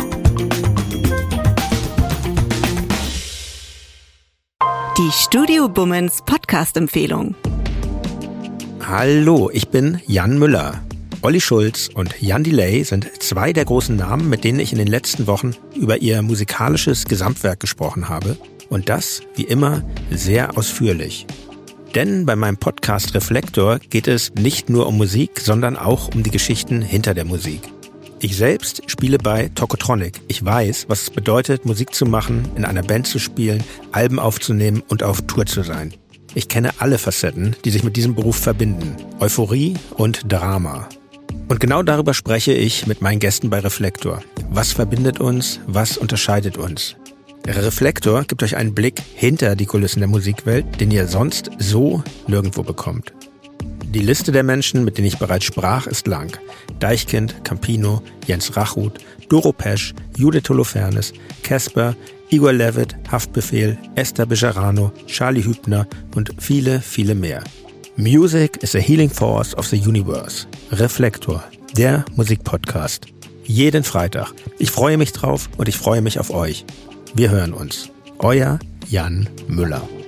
Die Studio Bummens Podcast-Empfehlung. Hallo, ich bin Jan Müller. Olli Schulz und Jan Delay sind 2 der großen Namen, mit denen ich in den letzten Wochen über ihr musikalisches Gesamtwerk gesprochen habe. Und das, wie immer, sehr ausführlich. Denn bei meinem Podcast Reflektor geht es nicht nur um Musik, sondern auch um die Geschichten hinter der Musik. Ich selbst spiele bei Tokotronic. Ich weiß, was es bedeutet, Musik zu machen, in einer Band zu spielen, Alben aufzunehmen und auf Tour zu sein. Ich kenne alle Facetten, die sich mit diesem Beruf verbinden. Euphorie und Drama. Und genau darüber spreche ich mit meinen Gästen bei Reflektor. Was verbindet uns? Was unterscheidet uns? Reflektor gibt euch einen Blick hinter die Kulissen der Musikwelt, den ihr sonst so nirgendwo bekommt. Die Liste der Menschen, mit denen ich bereits sprach, ist lang. Deichkind, Campino, Jens Rachut, Doro Pesch, Judith Holofernes, Casper, Igor Levit, Haftbefehl, Esther Bejarano, Charlie Hübner und viele, viele mehr. Music is a healing force of the universe. Reflektor, der Musikpodcast. Jeden Freitag. Ich freue mich drauf und ich freue mich auf euch. Wir hören uns. Euer Jan Müller.